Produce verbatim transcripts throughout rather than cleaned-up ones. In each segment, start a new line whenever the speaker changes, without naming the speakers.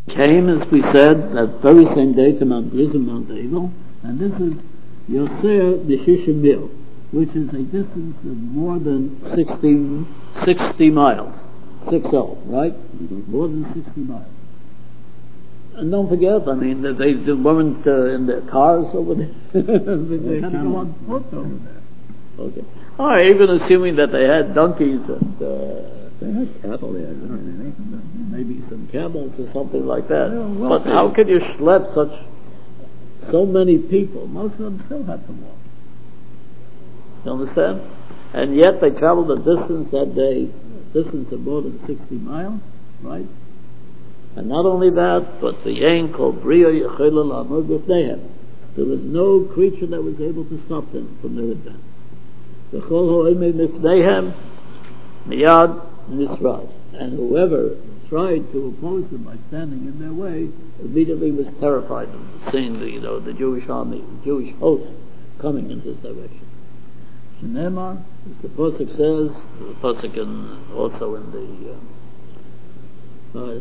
came, as we said, that very same day to Mount Gerizim, Mount Ebal, and this is Yoser Neshishim, which is a distance of more than sixty, sixty miles. six oh, right? Mm-hmm. More than sixty miles. And don't forget, I mean, that they, they weren't uh, in their cars over there. They had to go on foot over there. Okay. All right, even assuming that they had donkeys and... Uh,
they had cattle there.
Maybe some camels or something like that.
Yeah, well,
but how could you schlep such... so many people? Most of them still had to walk. You understand? And yet they traveled a distance that day, distance of more than sixty miles, right? And not only that, but the Yain called Bria Yechila Lamud B'fneihem. There was no creature that was able to stop them from their advance. The Chol Ho'emei B'fneihem Miyad Nisraz. And whoever tried to oppose them by standing in their way immediately was terrified of seeing the, you know, the Jewish army, the Jewish host coming in his direction. Shnema, as the Pasuk says, the Pasuk in, also in the uh, uh,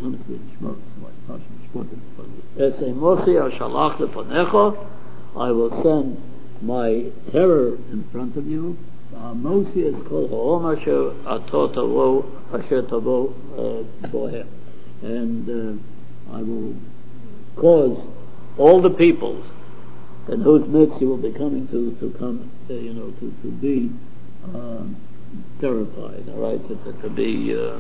I will send my terror in front of you. Mosi is called Ha'omasher Atotavo Asher Tavo Bohem. And uh, I will cause all the peoples in whose midst you will be coming to, to come, uh, you know, to, to be uh, terrified, all right, to, to, to be uh,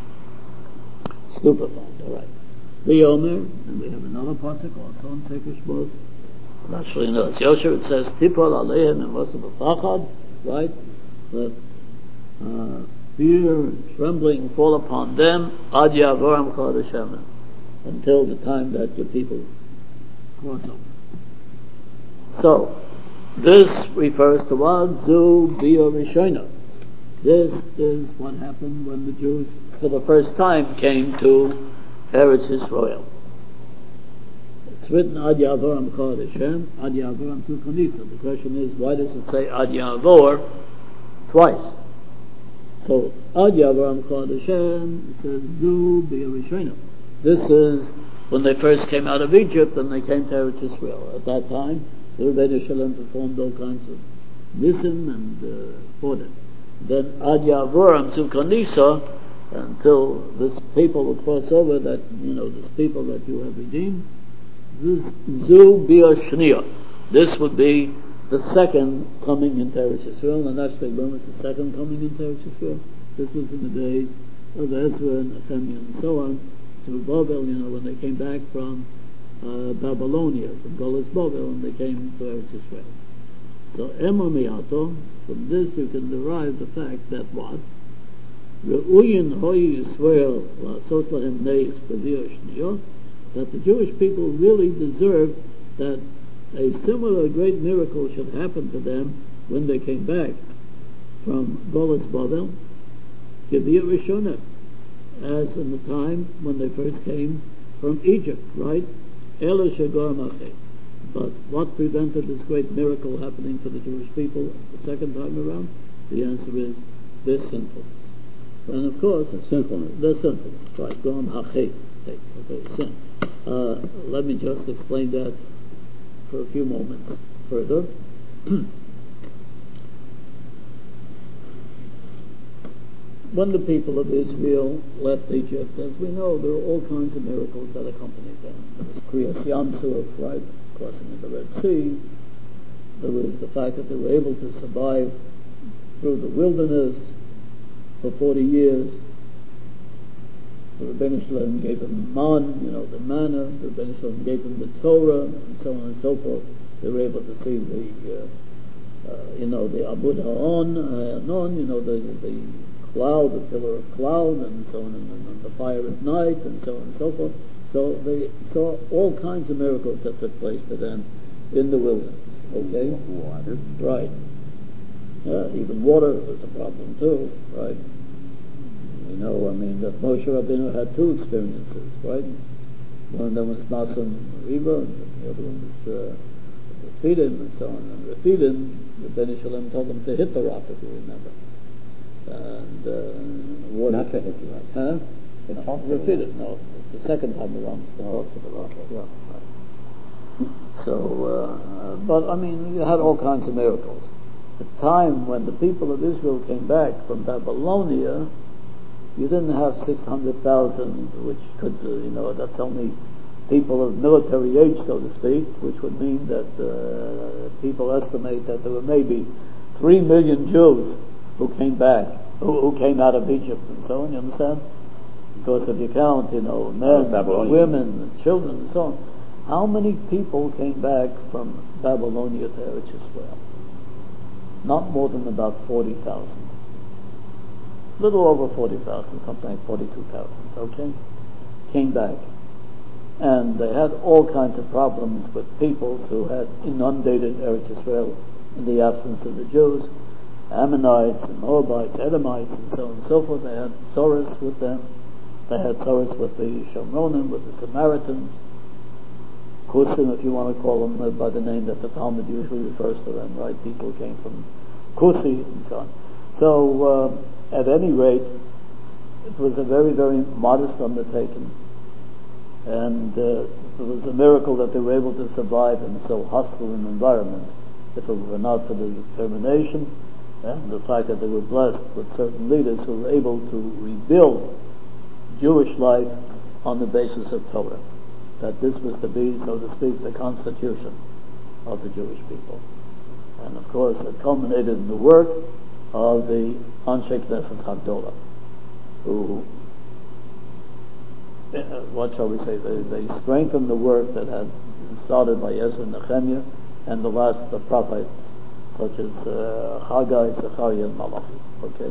stupefied, all right. The Omer, and we have another pasuk also in Sefer Shmos. Naturally, no, it's Yosher, it says, Tipol Aleihem and Moshe B'Fachad, right? Let uh, fear and trembling fall upon them, Ad Yavoram Chod Hashem, until the time that your people cross over. So, this refers to what? Zu B'Yor Rishona. This is what happened when the Jews, for the first time, came to Eretz Yisrael. It's written Ad Yavoram Chod Hashem, Ad Yavoram Tu Kanisa. The question is, why does it say Ad Yavor twice? So, Ad Yavoram Chod Hashem says Zu B'Yor Rishona. This is when they first came out of Egypt and they came to Eretz Yisrael. At that time, the Rebbeinu Shalom performed all kinds of nisim and uh, for them. Then Ad Yavoram Zu Kanisa, until this people will cross over, that, you know, this people that you have redeemed, this Zu B'Yor Shnia. This would be the second coming into Eretz Yisrael, and actually when was the second coming into Eretz Yisrael? This was in the days of Ezra and Nehemiah and so on, to Babel, you know, when they came back from uh, Babylonia, from Golas Babel, and they came to Eretz Yisrael. So, Ema Miyato, from this you can derive the fact that what? Re'uyin hoyi Yisrael la'asot lahem neis b'viyah shniyot, that the Jewish people really deserve that a similar great miracle should happen to them when they came back from Golas Babel, Geviyah Rishonah, as in the time when they first came from Egypt, right? Ela Shagor Machet. But what prevented this great miracle happening for the Jewish people the second time around? The answer is their sinfulness. And of course,
the sinfulness.
Their sinfulness, right? Gom Hachet. Okay, sin. Uh, let me just explain that for a few moments further. When the people of Israel left Egypt, as we know, there were all kinds of miracles that accompanied them. There was Kriyas Yam Suf, right, crossing of the Red Sea. There was the fact that they were able to survive through the wilderness for forty years. The Rebbeinu Shalom gave them man, you know, the manna. The Rebbeinu Shalom gave them the Torah, and so on and so forth. They were able to see the, uh, uh, you know, the Abud Ha'on, uh, you know, the the cloud, the pillar of cloud, and so on, and, and the fire at night, and so on and so forth. So they saw all kinds of miracles that took place to them in the wilderness. Okay,
water,
right? Yeah, even water was a problem too, right? You know, I mean, that Moshe Rabbeinu had two experiences, right? One of them was Masam Riva, and the other one was uh, Refidim, and so on. And Refidim, the Rebbeinu Shalom told them to hit the rock, if you remember. And uh, water,
not to hit the rock.
Huh? No, Refidim, no. the second time around it's the Hor to the Rock. Yeah, right. So, uh, but I mean, you had all kinds of miracles. The time when the people of Israel came back from Babylonia, you didn't have six hundred thousand, which could, uh, you know, that's only people of military age, so to speak, which would mean that uh, people estimate that there were maybe three million Jews who came back, who, who came out of Egypt and so on, you understand? Because if you count, you know, men, and women, and children and so on, how many people came back from Babylonia to Eretz Yisrael? Not more than about forty thousand. Little over forty thousand, something like forty-two thousand, okay? Came back. And they had all kinds of problems with peoples who had inundated Eretz Yisrael in the absence of the Jews, Ammonites and Moabites, Edomites, and so on and so forth. They had sorrows with them. They had sorrows with the Shomronim, with the Samaritans, Kusim, if you want to call them by the name that the Talmud usually refers to them, right? People came from Kusi and so on. So, uh, at any rate, it was a very, very modest undertaking. And uh, it was a miracle that they were able to survive in so hostile an environment. If it were not for the determination and the fact that they were blessed with certain leaders who were able to rebuild Jewish life on the basis of Torah. That this was to be, so to speak, the constitution of the Jewish people. And of course it culminated in the work of the Anshe Knesset Hagdolah, who, uh, what shall we say, they, they strengthened the work that had been started by Ezra and Nehemiah and the last the prophets such as uh, Haggai, Zechariah and Malachi. Okay?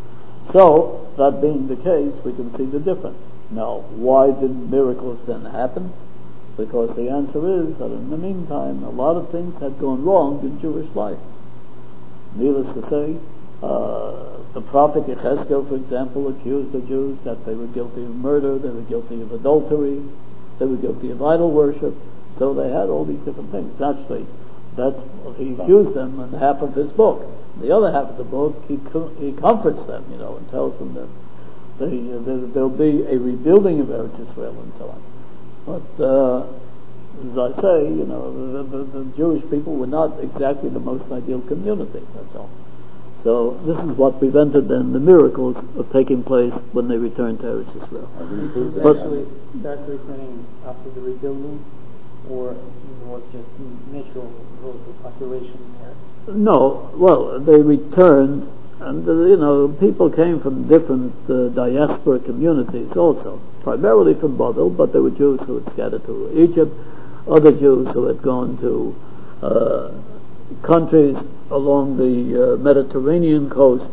So, that being the case, we can see the difference. Now, why didn't miracles then happen? Because the answer is that in the meantime, a lot of things had gone wrong in Jewish life. Needless to say, uh, the prophet Yechezkel, for example, accused the Jews that they were guilty of murder, they were guilty of adultery, they were guilty of idol worship. So they had all these different things. Naturally, that's he accused them in half of his book. The other half of the book, he he comforts them, you know, and tells them that they, there, there'll be a rebuilding of Eretz Yisrael and so on. But uh, as I say, you know, the, the, the Jewish people were not exactly the most ideal community. That's all. So this is what prevented then the miracles of taking place when they returned to Eretz Yisrael.
But actually start returning after the rebuilding, or was just natural growth of population there?
No, well, they returned, and uh, you know, people came from different uh, diaspora communities also, primarily from Babel, but there were Jews who had scattered to Egypt, other Jews who had gone to uh, countries along the uh, Mediterranean coast,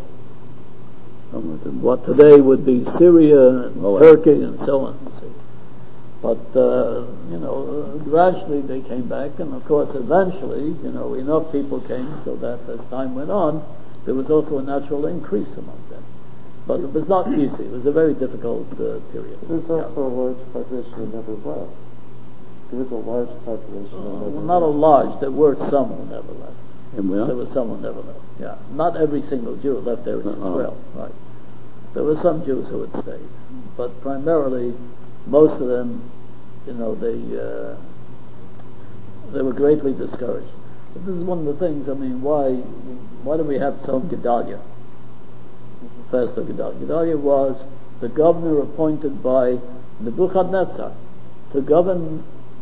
what today would be Syria and oh, Turkey and so on. See. But, uh, you know, uh, gradually they came back, and of course eventually, you know, enough people came so that as time went on, there was also a natural increase among them. But it was not easy. It was a very difficult uh, period.
There's also yeah. a large population that never left. There was a large population uh, that never
well, not
left.
a large. There were some who never left.
And well?
There were some who never left, yeah. Not every single Jew left Eretz
uh-huh.
Yisrael, right. There were some Jews who had stayed. But primarily, most of them, you know, they uh, they were greatly discouraged. But this is one of the things, I mean, why why do we have Tzom Gedalia? First of Gedalia. Gedalia was the governor appointed by Nebuchadnezzar to govern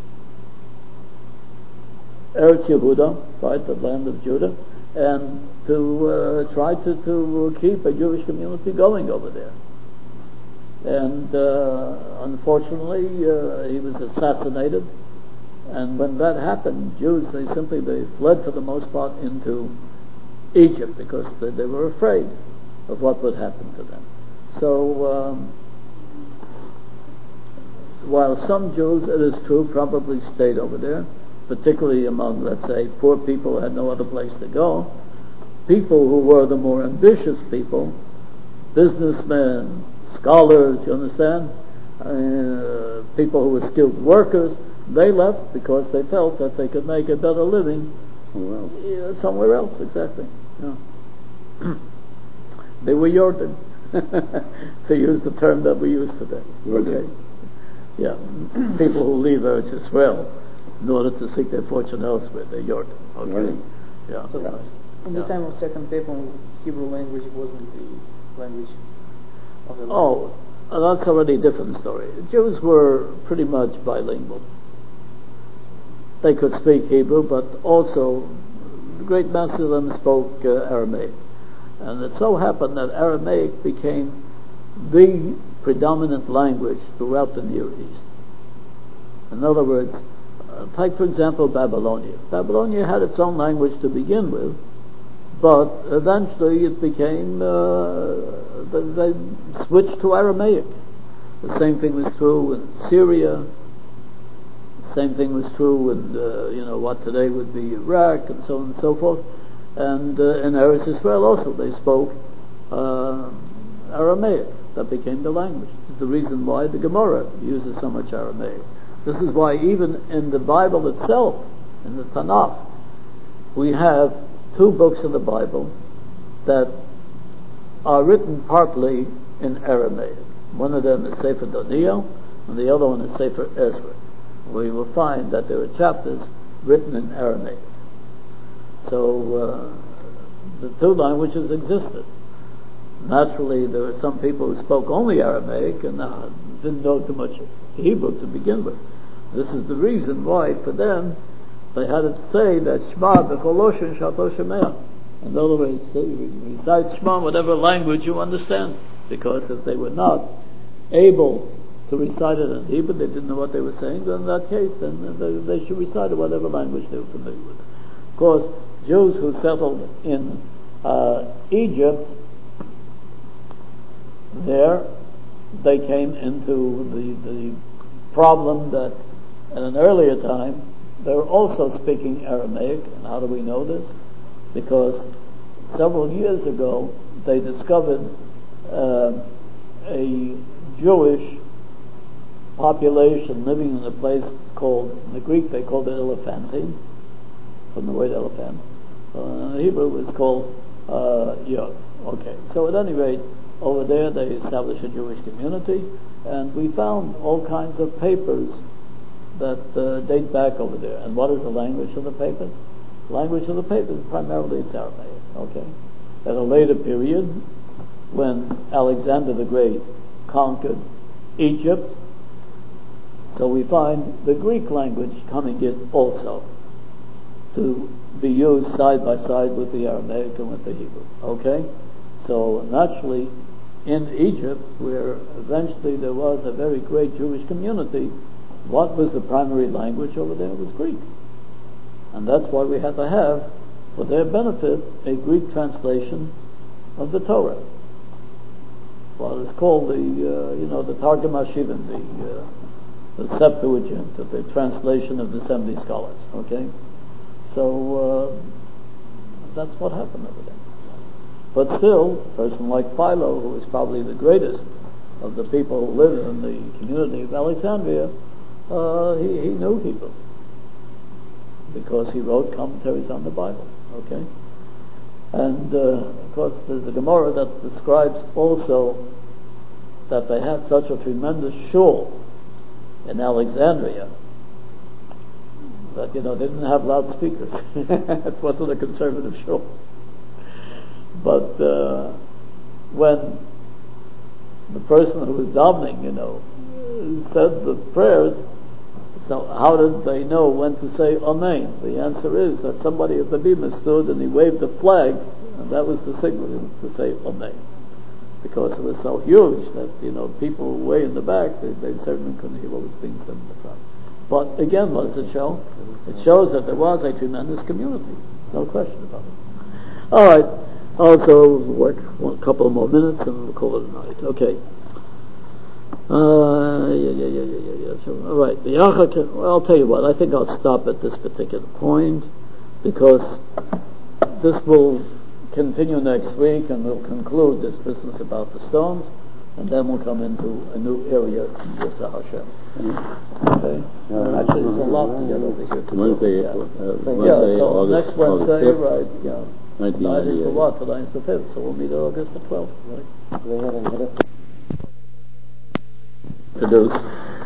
Eretz Yehuda, right, the land of Judah, and to uh, try to, to keep a Jewish community going over there. And uh, unfortunately, uh, he was assassinated. And when that happened, Jews, they simply they fled for the most part into Egypt because they, they were afraid of what would happen to them. So, um, while some Jews, it is true, probably stayed over there, particularly among, let's say, poor people who had no other place to go, people who were the more ambitious people, businessmen, scholars, you understand, uh, people who were skilled workers, they left because they felt that they could make a better living
somewhere else.
Yeah, somewhere else, exactly. Yeah. They were Yordan, to use the term that we use today.
Yordan.
Okay. Yeah, people who leave Eretz Israel in order to seek their fortune elsewhere, they're Yordim. Okay.
Yordim.
Yeah.
So
Right.
in
Yeah.
the time of Second Temple, Hebrew language wasn't the language of the
Oh, uh, that's already a different story. Jews were pretty much bilingual. They could speak Hebrew, but also the great mass of them spoke uh, Aramaic. And it so happened that Aramaic became the predominant language throughout the Near East. In other words, uh, take for example Babylonia. Babylonia had its own language to begin with, but eventually it became, uh, they, they switched to Aramaic. The same thing was true in Syria. The same thing was true in, uh, you know, what today would be Iraq, and so on and so forth. And uh, in Eretz Israel also they spoke uh, Aramaic. That became the language. This is the reason why the Gemara uses so much Aramaic. This is why even in the Bible itself, in the Tanakh, we have two books of the Bible that are written partly in Aramaic. One of them is Sefer Daniel, and the other one is Sefer Ezra. We will find that there are chapters written in Aramaic. So uh, the two languages existed. Naturally, there were some people who spoke only Aramaic and uh, didn't know too much Hebrew to begin with. This is the reason why, for them, they had to say that Shema b'chol loshen shato shemea. In other words, recite Shema in whatever language you understand. Because if they were not able to recite it in Hebrew, they didn't know what they were saying, then in that case, then they, they should recite it in whatever language they were familiar with. Of course, Jews who settled in uh, Egypt, there they came into the, the problem that at an earlier time they were also speaking Aramaic. And how do we know this? Because several years ago they discovered uh, a Jewish population living in a place called, in the Greek they called it Elephantine, from the word elephant. Uh, in Hebrew it's called uh, Yod. Okay, so at any rate, over there they established a Jewish community, and we found all kinds of papers that uh, date back over there. And what is the language of the papers? The language of the papers, primarily it's Aramaic. Okay. At a later period, when Alexander the Great conquered Egypt, so we find the Greek language coming in also to be used side by side with the Aramaic and with the Hebrew. Okay? So naturally, in Egypt, where eventually there was a very great Jewish community, what was the primary language over there? It was Greek. And that's why we had to have, for their benefit, a Greek translation of the Torah. What is called the, uh, you know, the Targum HaShivim, the, uh, the Septuagint, the translation of the seventy scholars. Okay? So, uh, that's what happened over there. But still, a person like Philo, who was probably the greatest of the people who lived in the community of Alexandria, uh, he, he knew Hebrew because he wrote commentaries on the Bible. Okay, and uh, of course there's a Gemara that describes also that they had such a tremendous shul in Alexandria that, you know, they didn't have loudspeakers. It wasn't a conservative shul. But uh, when the person who was davening, you know, said the prayers, so how did they know when to say Amen? The answer is that somebody at the bima stood and he waved the flag, and that was the signal to say Amen. Because it was so huge that, you know, people way in the back, they, they certainly couldn't hear what was being said in the front. But again, what does it show? It shows that there was a tremendous community. There's no question about it. All right. Also, work one couple more minutes and we'll call it a night. Okay. Uh, yeah, yeah, yeah, yeah, yeah, yeah. So, all right. The Yachak, well, I'll tell you what. I think I'll stop at this particular point because this will continue next week and we'll conclude this business about the stones, and then we'll come into a new area in Yisra Hashem. Okay. Uh, Actually, there's a lot to get over here.
Wednesday,
yeah.
uh,
yeah.
Wednesday,
So
August,
next Wednesday,
August
right? Yeah. Tonight is the what? Tonight's the fifth, so we'll meet August the twelfth, right?
They had a
Produce.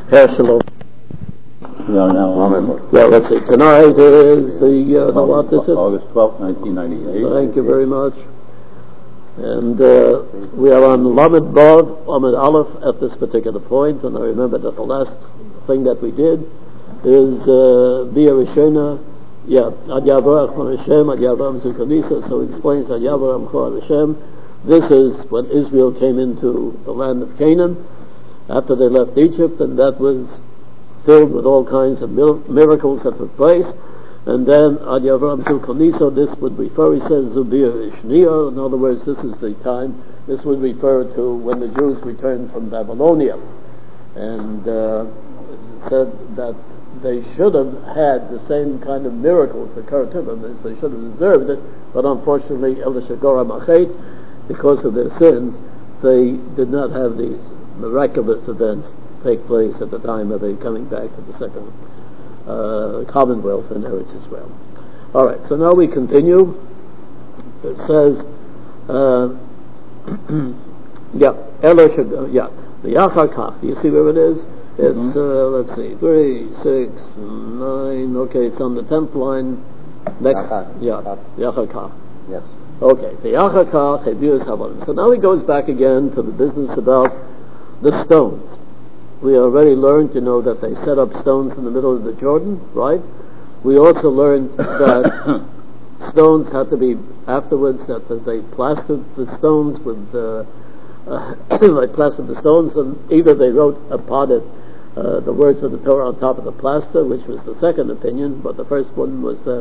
Herschel.
We are now on.
Yeah, let's see. Tonight is the, uh, the what is it?
August twelfth, nineteen ninety-eight.
Thank you very much. And uh, we are on Lamed Vav, Lamed Aleph at this particular point, and I remember that the last thing that we did is Bia Rishona, yeah, Ad Yavarach Mar Hashem, Ad Yavarach Zukanisa, so it explains Ad Yavarach Mar Hashem. This is when Israel came into the land of Canaan after they left Egypt, and that was filled with all kinds of miracles that took place. And then Ad Yavram Zulkaniso, this would refer, he says, Zubir Ishniya, in other words, this is the time, this would refer to when the Jews returned from Babylonia. And uh, said that they should have had the same kind of miracles occur to them as they should have deserved it, but unfortunately, Elishagora Machet, because of their sins, they did not have these miraculous events take place at the time of their coming back to the second uh, Commonwealth in Eretz Israel. All right, so now we continue. It says, uh, yeah, Elosh, yeah, the Yachar Kach. Do you see where it is? It's mm-hmm. uh, let's see, three, six, nine. Okay, it's on the tenth line. Next, Yachar. Yeah, Yachar Kach.
Yes.
Okay, the Yachar Kach Hebirus Havalim. So now he goes back again to the business about the stones. We already learned, you know, that they set up stones in the middle of the Jordan, right? We also learned that stones had to be, afterwards, that they plastered the stones with, uh, uh, they plastered the stones, and either they wrote upon it uh, the words of the Torah on top of the plaster, which was the second opinion, but the first one was that,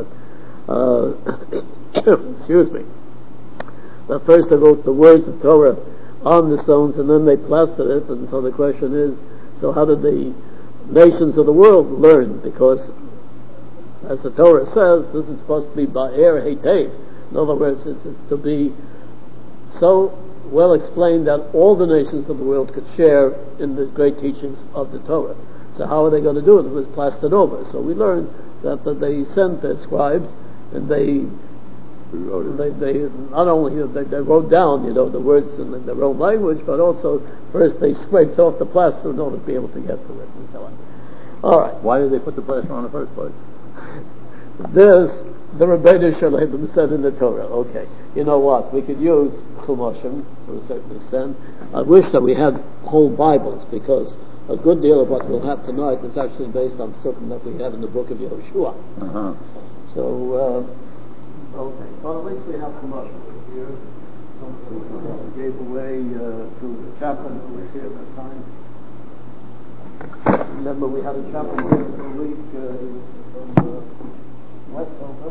uh, excuse me, that first they wrote the words of Torah on the stones, and then they plastered it, and so the question is, so how did the nations of the world learn? Because, as the Torah says, this is supposed to be ba'er heitev. In other words, it is to be so well explained that all the nations of the world could share in the great teachings of the Torah. So how are they going to do it? It was plastered over. So we learned that, that they sent their scribes, and they They, they not only they, they wrote down, you know, the words in their own language, but also first they scraped off the plaster in order to be able to get to it, and so on. All right.
Why did they put the plaster on in the first place?
This the Rebbeinu Shalom said in the Torah. Okay, you know what? We could use Chumashim to a certain extent. I wish that we had whole Bibles, because a good deal of what we'll have tonight is actually based on something that we have in the book of Yehoshua.
Uh-huh.
So. Uh, Okay, well, at least we have commercials here. Something we gave away uh, to the chaplain who was here at that time. Remember, we had a chaplain here for a week. Uh, he was from uh, Westover.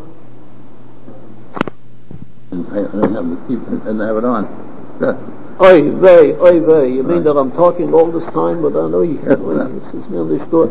And I, I don't have the keep and have it on.
Oi vey, oi vey. You mean that I'm talking all this time without oi? This is merely good.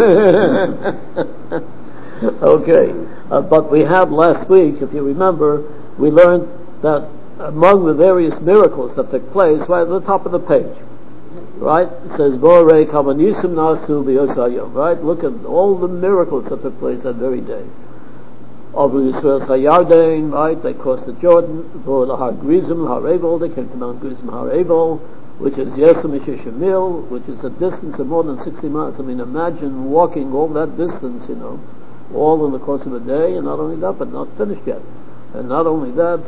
Okay, uh, but we had last week, if you remember, we learned that among the various miracles that took place, right at the top of the page, right, it says, Borei Kavanisim Nasu B'Yosayim, right, look at all the miracles that took place that very day. Over Yisrael Hayardain, right, they crossed the Jordan, Vor Lahar Grizim, Har Ebal, they came to Mount Grizim, Har Ebal, which is Yesem Shemil, which is a distance of more than sixty miles. I mean, imagine walking all that distance, you know, all in the course of a day, and not only that, but not finished yet. And not only that,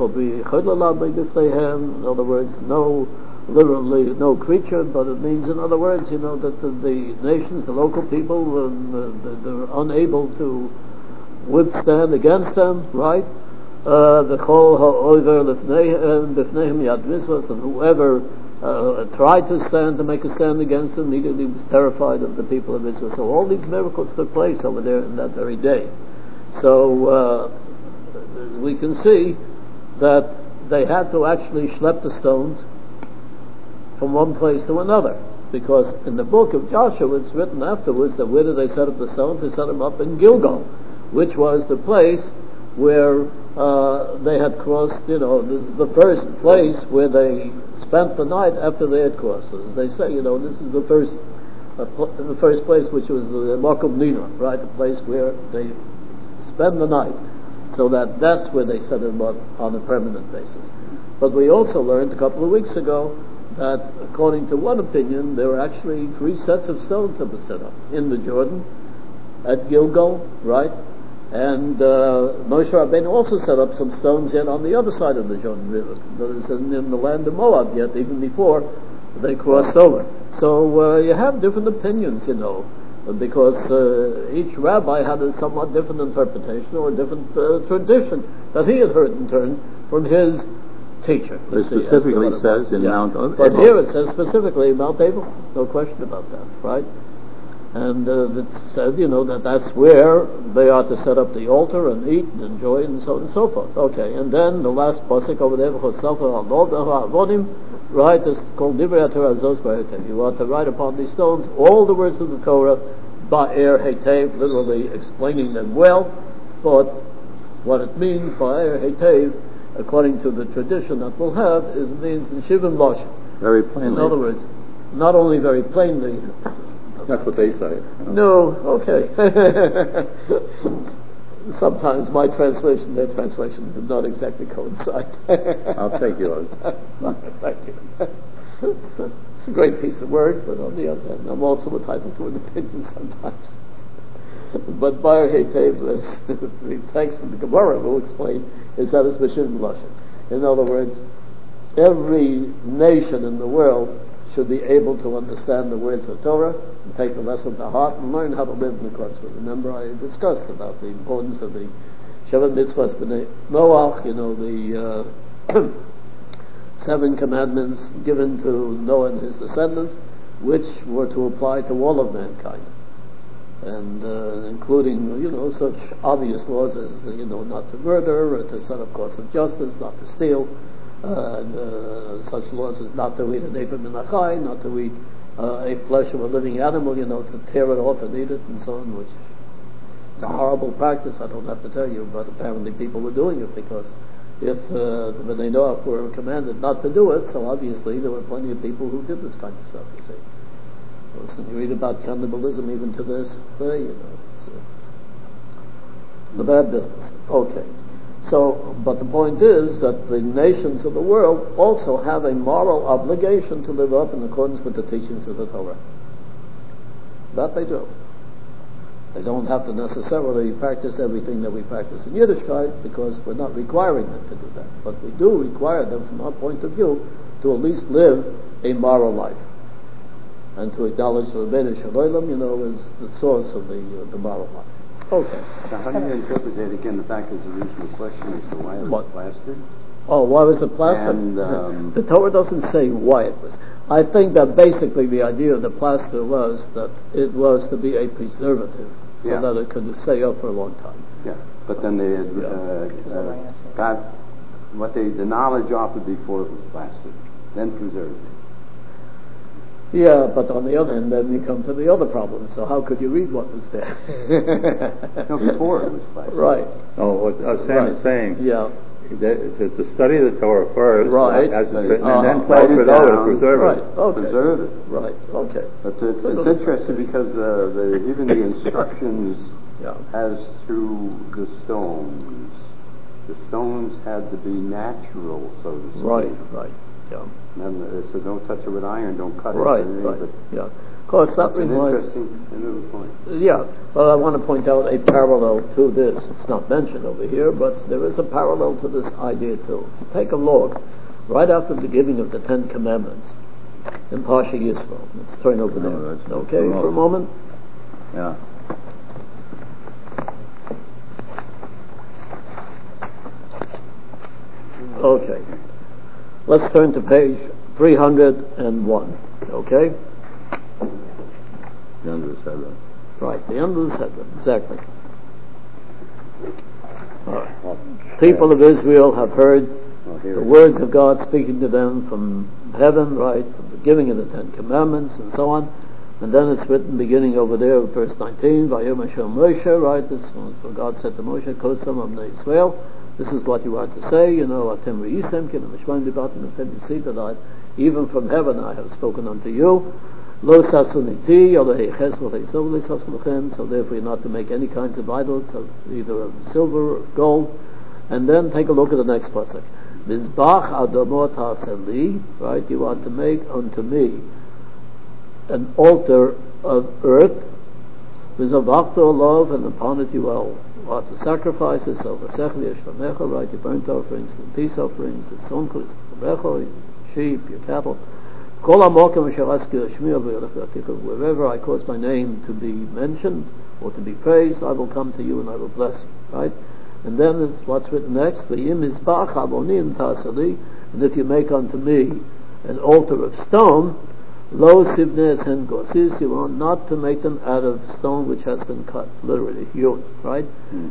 in other words, no, literally no creature, but it means, in other words, you know, that the, the nations, the local people, um, they're unable to withstand against them, right? The Chol Ha'over Lifnehem Yad Mitzvahs, and whoever Uh, tried to stand to make a stand against them, immediately was terrified of the people of Israel. So all these miracles took place over there in that very day. So uh, as we can see that they had to actually schlep the stones from one place to another, because in the book of Joshua it's written afterwards that where did they set up the stones? They set them up in Gilgal, which was the place where uh, they had crossed, you know, this is the first place where they spent the night after they had crossed. As they say, you know, this is the first uh, pl- the first place, which was the Makom Nina, right, the place where they spend the night. So that that's where they set them up on a permanent basis. But we also learned a couple of weeks ago that according to one opinion, there were actually three sets of stones that were set up in the Jordan, at Gilgal, right? And uh, Moshe Rabbeinu also set up some stones yet on the other side of the Jordan River, that is in, in the land of Moab yet, even before they crossed over. So uh, you have different opinions, you know, because uh, each rabbi had a somewhat different interpretation or a different uh, tradition that he had heard in turn from his teacher.
It specifically says in
yeah.
Mount Ebal.
But here it says specifically Mount Ebal. There's no question about that, right? And uh, it said, you know, that that's where they are to set up the altar and eat and enjoy and so on and so forth. Okay, and then the last pasuk over there, right, is called Divrei Torah Zos Ba'Hetev. You are to write upon these stones all the words of the Torah, Ba'er Hetev, literally explaining them well, but what it means, Ba'er Hetev, according to the tradition that we'll have, it means in Shivim Lashon.
Very plainly.
In other words, not only very plainly.
That's what they say.
No, okay. Sometimes my translation, their translation, do not exactly coincide.
I'll take yours.
Thank you. It's a great piece of work, but on the other hand, I'm also entitled to an opinion sometimes. But Bayer Hetev, the text of the Gemara will explain, is that it's B'Shivim Lashon. In other words, every nation in the world should be able to understand the words of Torah and take the lesson to heart and learn how to live in accordance with it. Remember, I discussed about the importance of the Shevet Mitzvahs B'nai Noach, you know, the uh, seven commandments given to Noah and his descendants, which were to apply to all of mankind, and uh, including, you know, such obvious laws as, you know, not to murder, or to set up courts of justice, not to steal, uh, and uh, such laws as not to eat an ephah min achai, not to eat uh, a flesh of a living animal, you know, to tear it off and eat it, and so on, which is a horrible practice, I don't have to tell you, but apparently people were doing it because if uh, the B'nai Noach were commanded not to do it, so obviously there were plenty of people who did this kind of stuff, you see. Listen, you read about cannibalism even to this day, you know, it's, uh, it's a bad business. Okay. So, but the point is that the nations of the world also have a moral obligation to live up in accordance with the teachings of the Torah. That they do. They don't have to necessarily practice everything that we practice in Yiddishkeit, because we're not requiring them to do that. But we do require them, from our point of view, to at least live a moral life, and to acknowledge the Rebbeinu Shalom, you know, as the source of the uh, the moral life. Okay.
So how do you interpret that again? The fact is the original question as to why it was
What?
plastered.
Oh, why was it plastered?
And, um,
the Torah doesn't say why it was. I think that basically the idea of the plaster was that it was to be a preservative, so
Yeah.
that it could stay up for a long time.
Yeah, but then they had
Yeah.
uh, uh, got what they the knowledge offered before it was plastered, then preserved.
Yeah, but on the other hand, then you come to the other problem. So how could you read what was there?
No, before it was plastered.
Right.
Oh, what uh, Sam
Right.
is saying,
Yeah.
that, to, to study the Torah first,
Right.
as it's
Uh,
written,
uh,
and then
write
place
it
it over to
down.
preserve
Right.
it.
Okay.
Preserve it.
Right. Okay.
But it's,
So
it's
those-
interesting because uh, the, even the instructions
Yeah.
as to the stones, the stones had to be natural, so to speak.
Right. Right. Yeah.
And uh, so don't touch it with iron, don't cut it.
Right.
with anything,
Right.
but
Yeah. Of course, that
That's an
reminds.
interesting another point.
Yeah, but I want to point out a parallel to this. It's not mentioned over here, but there is a parallel to this idea too. If you take a look, right after the giving of the Ten Commandments in Parsha Yisro, let's turn over
No,
there.
that's-
Okay,
that's
for a moment.
Yeah.
Okay. Let's turn to page three hundred one. Okay?
The end of the seven.
Right, the end of the seven, exactly. All right. People of Israel have heard
Oh, here
the
it is.
words of God speaking to them from heaven, right, from the giving of the Ten Commandments and so on. And then it's written beginning over there in verse nineteen, Vayom Hashem Moshe, right, this is what God said to Moshe, Kosam Amnei Israel, this is what you are to say, you know, Atem Re'isem, Kin Mishmaim Dibatim, Atem Yisita, that even from heaven I have spoken unto you. Lo Sasuniti, Yoleheches V'Leisov Leisavlechem, so therefore you're not to make any kinds of idols, of either of silver or gold. And then take a look at the next pasuk. Mizbach Adomot Haseli, right? You want to make unto me an altar of earth, Mizavachto love, and upon it you will want to sacrifices, so Vasechli Yeshvamecha, right? Your burnt offerings and peace offerings, the sonkus, your sheep, your cattle. Wherever I cause my name to be mentioned or to be praised, I will come to you and I will bless you, right? And then it's what's written next, and if you make unto me an altar of stone, lo sibnes hen gosis, you want not to make them out of stone which has been cut, literally, hewn, right?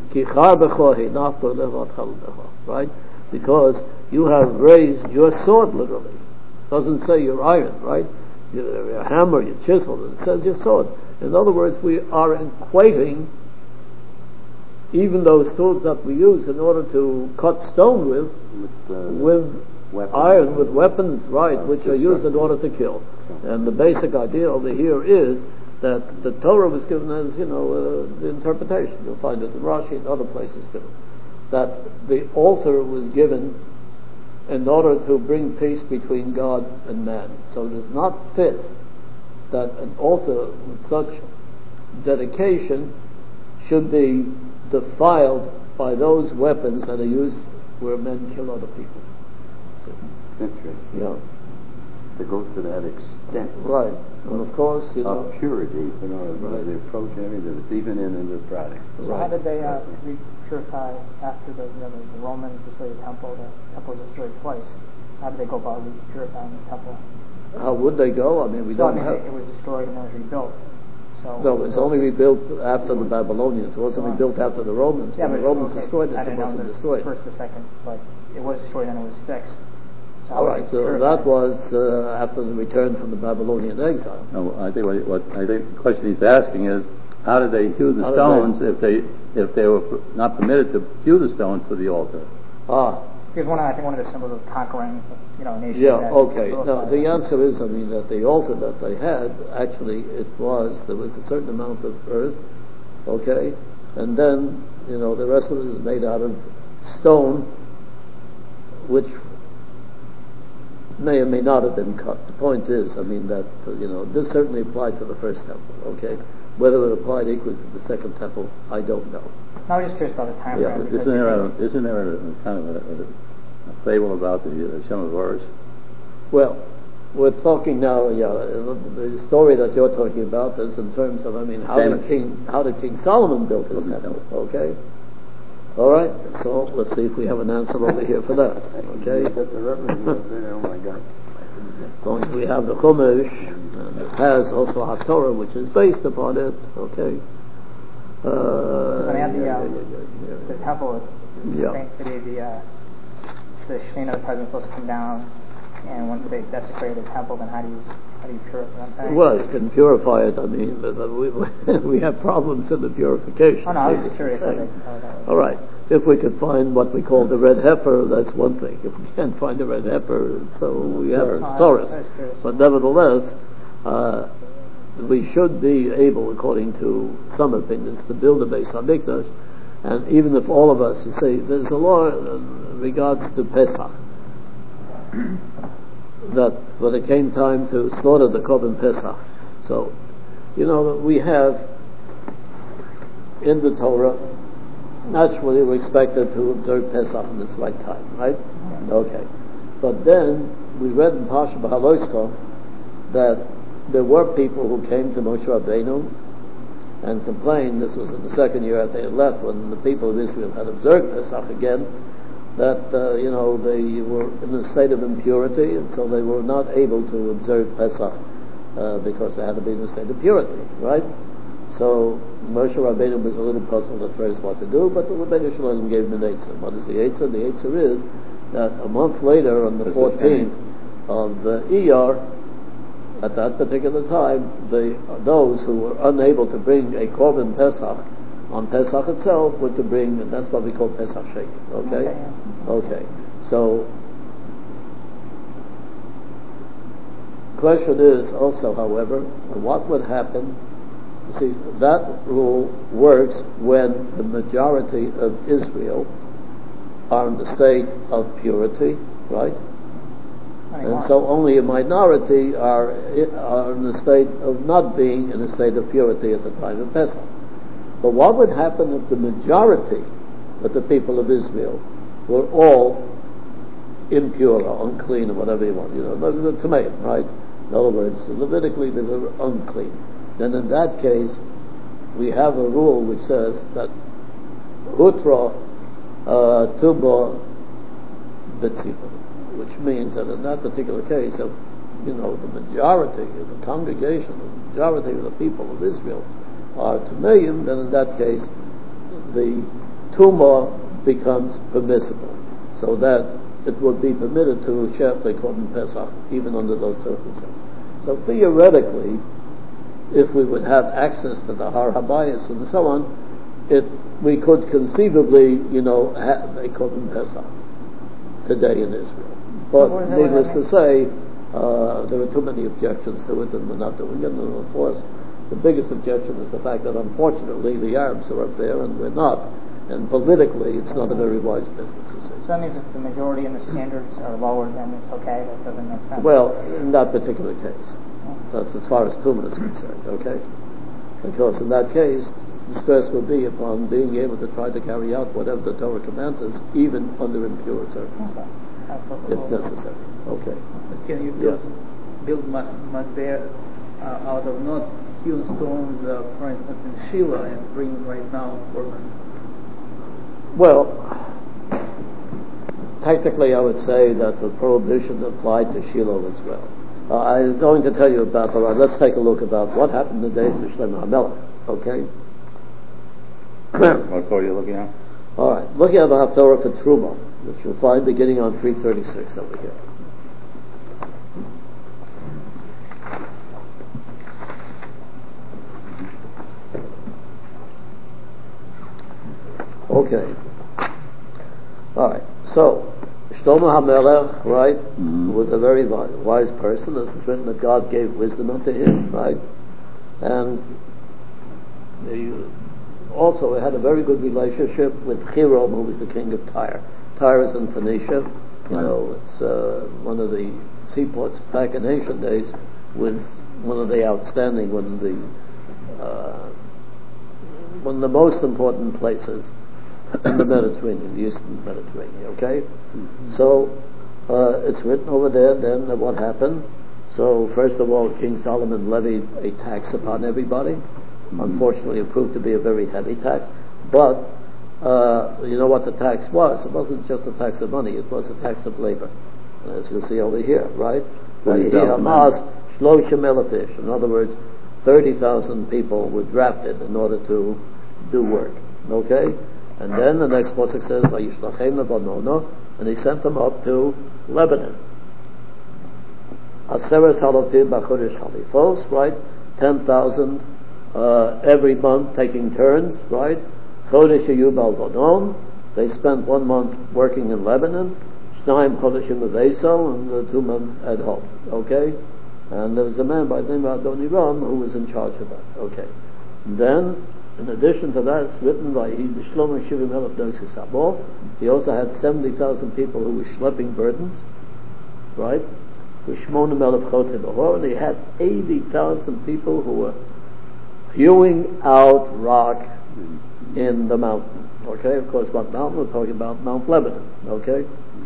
Right? Because you have raised your sword, literally. Doesn't say your iron, right? Your, your hammer, your chisel, it says your sword. In other words, we are equating even those tools that we use in order to cut stone with,
with, uh,
with
weapons.
iron, with weapons, right,
Uh,
which are used in order to kill. And the basic idea over here is that the Torah was given as, you know, uh, the interpretation. You'll find it in Rashi and other places too. That the altar was given in order to bring peace between God and man. So it does not fit that an altar with such dedication should be defiled by those weapons that are used where men kill other people.
It's interesting.
Yeah.
To go to that extent.
Right. And of course, you know,
of purity, you know,
right.
the approach and everything, it's even in, in the product.
So
Right.
how did they uh, re-purify after the, you know, the Romans destroyed the temple? The temple was destroyed twice. How did they go about re-purifying the temple?
how would they go? I mean, we
So, I
don't
mean,
have.
it, it was destroyed and then it was rebuilt. So
No, it was only rebuilt after the Babylonians. It wasn't
Right.
rebuilt after the Romans.
Yeah,
when
but
the Romans
okay,
destroyed it,
I
it
didn't know
wasn't
if it was
destroyed.
first or second, but it was destroyed and it was fixed. So
All
how
right,
was it
so
purified?
that was uh, after the return from the Babylonian exile.
No, I think what, what I think the question he's asking is, how did they hew the
How did
stones
they-
if they if they were not permitted to hew the stones for the altar?
Ah,
Because one, I think one of the symbols of conquering, you know, a nation.
yeah,
that
okay.
purified
No, the
it.
answer is, I mean, that the altar that they had, actually, it was, there was a certain amount of earth, okay, and then, you know, the rest of it is made out of stone, which may or may not have been cut. The point is, I mean, that, uh, you know, this certainly applied to the first temple, okay? Whether it applied equally to the second temple, I don't know.
No, I was just curious about the time
Yeah,
frame.
Isn't
because
there
you
a, isn't there a, a kind of a, a, a fable about the uh, Shem of Horus?
Well, we're talking now, yeah, the story that you're talking about is in terms of, I mean, how did
Famous.
King, how did King Solomon build his
Build his
temple, okay? All right, so let's see if we have an answer over here for that, okay?
Got the reverend there, oh my God.
So we have the Chumash, and it has also HaTorah, which is based upon it, okay? Uh,
When I had the,
yeah,
uh,
yeah, yeah, yeah,
the
yeah.
temple,
Yeah.
Saint City, the uh, the Shekhinah, the presence supposed to come down, and once they desecrated the temple, then how do you how do you purify? You know what I'm saying?
Well, you can purify it, I mean, but but we, we have problems in the purification.
Oh no, I was just
needless
curious.
to
How
say.
they, how that was.
All right. If we could find what we call the red heifer, that's one thing. If we can't find the red heifer, so we have
Taurus.
Taurus.
I was curious.
But nevertheless, uh, we should be able, according to some opinions, to build a Beis Hamikdash. And even if all of us, you see, there's a law in regards to Pesach, that when it came time to slaughter the Korban Pesach, so, you know, we have in the Torah, naturally we're expected to observe Pesach in its right time, right? Okay. But then we read in Parsha Behaloska that there were people who came to Moshe Rabbeinu and complained, this was in the second year after they had left, when the people of Israel had observed Pesach again, that, uh, you know, they were in a state of impurity, and so they were not able to observe Pesach uh, because they had to be in a state of purity, right? So Moshe Rabbeinu was a little puzzled at first what to do, but the Rebbeinu Shalom gave him an Eitzah. What is the Eitzah? The Eitzah is that a month later, on the fourteenth of the Iyar, at that particular time, the those who were unable to bring a Korban Pesach on Pesach itself were to bring, and that's what we call Pesach Sheni. Okay?
Okay.
Okay. So, question is also, however, what would happen? You see, that rule works when the majority of Israel are in the state of purity, right? And
Minority.
so only a minority are, are in a state of not being in a state of purity at the time of Pesach. But what would happen if the majority of the people of Israel were all impure or unclean or whatever you want, you know, the, the tomato, right? In other words, Levitically they were unclean. Then in that case, we have a rule which says that Hutra uh, Tuba Betziva, which means that in that particular case, if, you know, the majority of the congregation, the majority of the people of Israel are Tameim, then in that case, the Tumah becomes permissible, so that it would be permitted to share the Korban Pesach even under those circumstances. So theoretically, if we would have access to the Har Habayis and so on, it we could conceivably, you know, have a Korban Pesach today in Israel. But needless to say, uh, there are too many objections to it, and we're not doing it. And of course, the biggest objection is the fact that unfortunately the Arabs are up there and we're not. And politically, it's not a very wise business decision.
So that means if the majority and the standards are lower, then it's okay? That doesn't make sense?
Well, in that particular case. That's as far as Tumah is concerned, okay? Because in that case, the stress would be upon being able to try to carry out whatever the Torah commands us, even under impure circumstances,
Okay.
if necessary. Okay.
But can you
Yes.
build, build mas- masbeh uh, out of not hewn stones, uh, for instance, in Shiloh, and bring right now Korban?
Well, technically I would say that the prohibition applied to Shiloh as well. Uh, I was going to tell you about, all right, let's take a look about what happened in the days of Shlomo HaMelech, okay?
What code are you looking at?
All right, look at the Haftorah for Truma, which you'll find beginning on three thirty-six over here. Okay. All right. So, Shlomo HaMelech, right,
Mm-hmm.
was a very wise person. This is written that God gave wisdom unto him, right? And he also had a very good relationship with Hiram, who was the king of Tyre. Tyre is in Phoenicia. You
Right.
know, it's uh, one of the seaports back in ancient days, was one of the outstanding, one of the uh, one of the most important places in the Mediterranean, the Eastern Mediterranean, okay? Mm-hmm. So, uh, it's written over there then that what happened. So, first of all, King Solomon levied a tax upon everybody. Mm-hmm. Unfortunately, it proved to be a very heavy tax. But, uh, you know what the tax was? It wasn't just a tax of money, it was a tax of labor. As you'll see over here, right? In other words, thirty thousand people were drafted in order to do work. Okay? And then the next pasuk says, "Vayishlachem leBanono," and he sent them up to Lebanon. Aseres halofim b'chodesh chalifos, right? Ten thousand uh, every month, taking turns, right? Chodesh hayu b'Alvanon. They spent one month working in Lebanon. Shnayim chodeshim b'Veso, and uh, two months at home. Okay? And there was a man by the name of Adoniram who was in charge of that. Okay. And then, in addition to that, it's written by Shlomo Shivim Elef Dosi Sabo. He also had seventy thousand people who were schlepping burdens, right? Shmonim Elef Chotze Behor, and he had eighty thousand people who were hewing out rock in the mountain. Okay, of course, what mountain? We're talking about Mount Lebanon. Okay.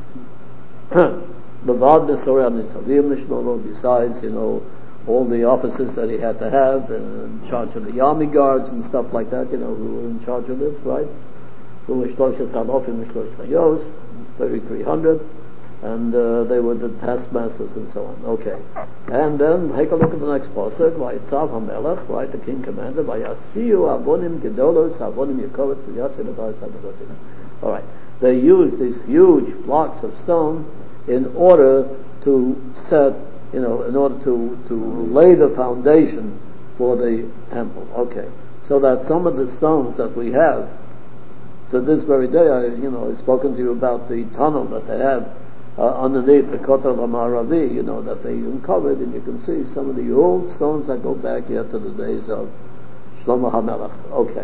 Levad Nesorah Nitzavim Nishmolo, besides, you know, all the officers that he had to have, and in charge of the army guards and stuff like that, you know, who were in charge of this, right? Who were Shloshes Halofim, Shlosh Mayos, thirty-three hundred, and uh, they were the taskmasters and so on. Okay. And then, take a look at the next pasuk, Vayitzav HaMelech, right, the king commanded, Vayasiyu Avonim Gedolos, Avonim Yakovitz, Yasid Adais Hadadosis. All right. They used these huge blocks of stone in order to set, you know, in order to, to lay the foundation for the temple. Okay. So that some of the stones that we have to this very day, I, you know, I've spoken to you about the tunnel that they have uh, underneath the Kotel HaMaravi, you know, that they uncovered, and you can see some of the old stones that go back here to the days of Shlomo HaMelech. Okay.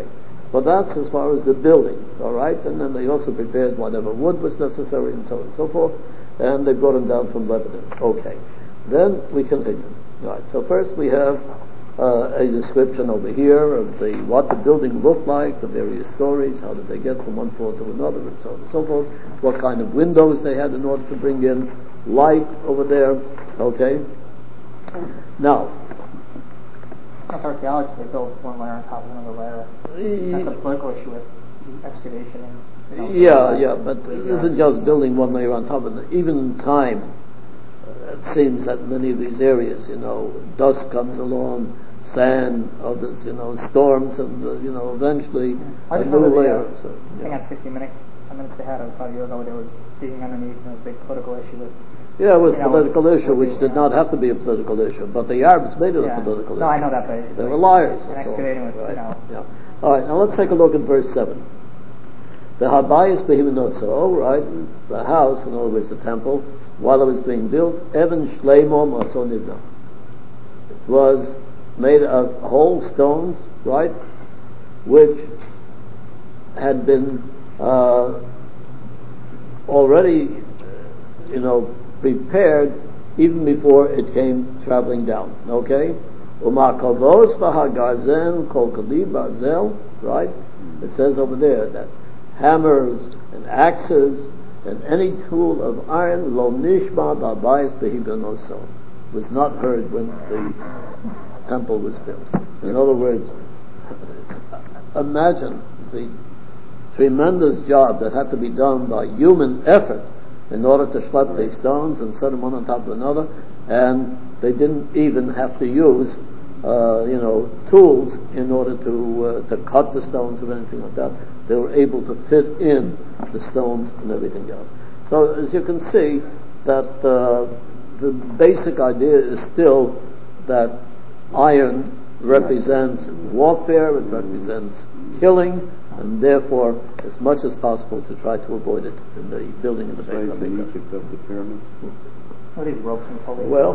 But that's as far as the building, all right? And then they also prepared whatever wood was necessary and so on and so forth, and they brought them down from Lebanon. Okay. Then we continue. All right. So first we have uh, a description over here of the what the building looked like, the various stories, how did they get from one floor to another, and so on and so forth, what kind of windows they had in order to bring in light over there. Okay. Now,
That's archaeology. They built one layer on top of another layer. That's a political issue with excavation. And
yeah, yeah, but it isn't just building one layer on top of it. Even in time, uh, it seems that many of these areas, you know, dust comes along, sand, others, you know, storms, and uh, you know, eventually
I
a
just
new
know that
layer.
the, uh,
So,
I think
yeah.
on sixty minutes, ten minutes they had about a year ago, they were digging underneath, and there was a big political issue with.
Yeah, it was a
you know,
political
with-
issue,
with
which
the,
did
uh,
not have to be a political issue, but the Arabs made it
yeah.
a political
No,
issue.
I know that, but
They were liars.
And
that's all.
excavating with,
Right.
you know.
Yeah. All right, now let's take a look at verse seven. The Habayis Behimonotso, right, the house, in other words, the temple, while it was being built, Evan Shleimo Maso Nivna. It was made of whole stones, right, which had been uh, already, you know, prepared even before it came traveling down. Okay? Umakavos v'hagarzen kol kali barzel, right? It says over there that hammers and axes and any tool of iron lo nishma b'abayis behigonoso was not heard when the temple was built. In other words, imagine the tremendous job that had to be done by human effort in order to schlep these stones and set them one on top of another, and they didn't even have to use uh, you know, tools in order to uh, to cut the stones or anything like that. They were able to fit in the stones and everything else. So as you can see, that uh, the basic idea is still that iron represents warfare, it represents killing, and therefore, as much as possible, to try to avoid it in the building of the base
Slaves
of
in
Mikdash.
Egypt built the pyramids.
What are these ropes and pulleys?
Well,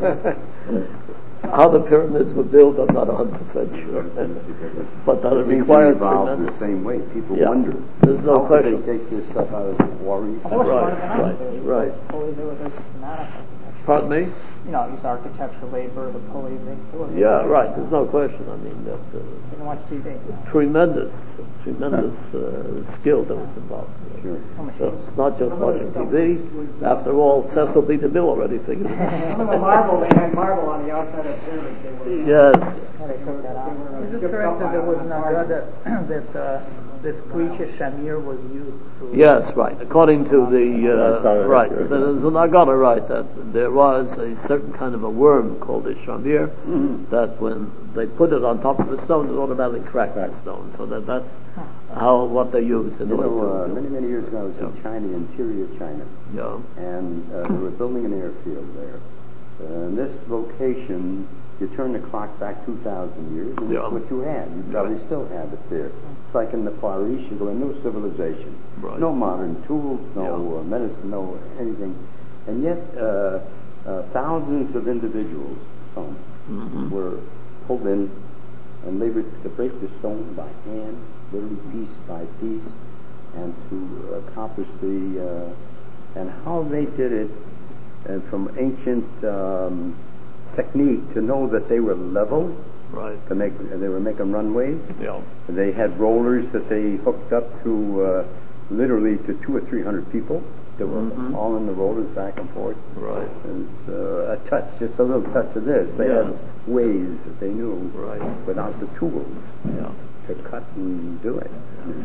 how the pyramids were built, I'm not one hundred percent sure. But that it
It seems to
required
evolve
tremendous...
the same way. People
Yeah,
wonder,
there's no
how
question.
could they take this stuff out of the quarries?
Of course,
Right,
part of the house.
right,
There's
right.
Pulleys, they were very systematic architecture.
Pardon me?
You know, use architecture, labor, the pulleys, they, they were
Yeah, right, there's no question. I mean, that uh,
didn't watch T V.
tremendous, tremendous uh, skill that was involved.
Sure.
No
So
machines.
it's not just watching T V. After all, Cecil B. DeMille already figured it
Some of the
out.
marble, they had marble on the outside of the pyramid. They were,
Yes.
Yeah, they took that out.
Is it correct that there was an agada that, that uh, this creature Shamir was used to...
Yes, right. According to the
I started
uh, right,
this year,
there's an agada, right, that there was a certain kind of a worm called a shamir
Mm-hmm.
that when they put it on top of the stone, it automatically cracked the stone. So that that's how what they used in
You
order
know, uh,
to.
many, many years ago, I was in
Yeah.
China, interior China,
Yeah.
and uh, they were building an airfield there. Uh, in this location, you turn the clock back two thousand years, and
Yeah.
that's what you had. You probably
Right.
still have it there. It's like in the Far East, you go, a new civilization.
Right.
No modern tools, no
Yeah.
uh, medicine, no anything. And yet, uh, uh, thousands of individuals, some,
Mhm.
were pulled in and labored to break the stone by hand, literally piece by piece, and to accomplish the, uh, and how they did it, and from ancient um, technique to know that they were level,
Right.
to make, they were making runways.
Yeah.
They had rollers that they hooked up to, uh, literally to two or three hundred people that were
Mhm.
all in the rollers back and forth.
Right.
It's uh, a touch, just a little touch of this. They
Yes.
had ways that they knew
Right.
without the tools
Yeah.
to cut and do it.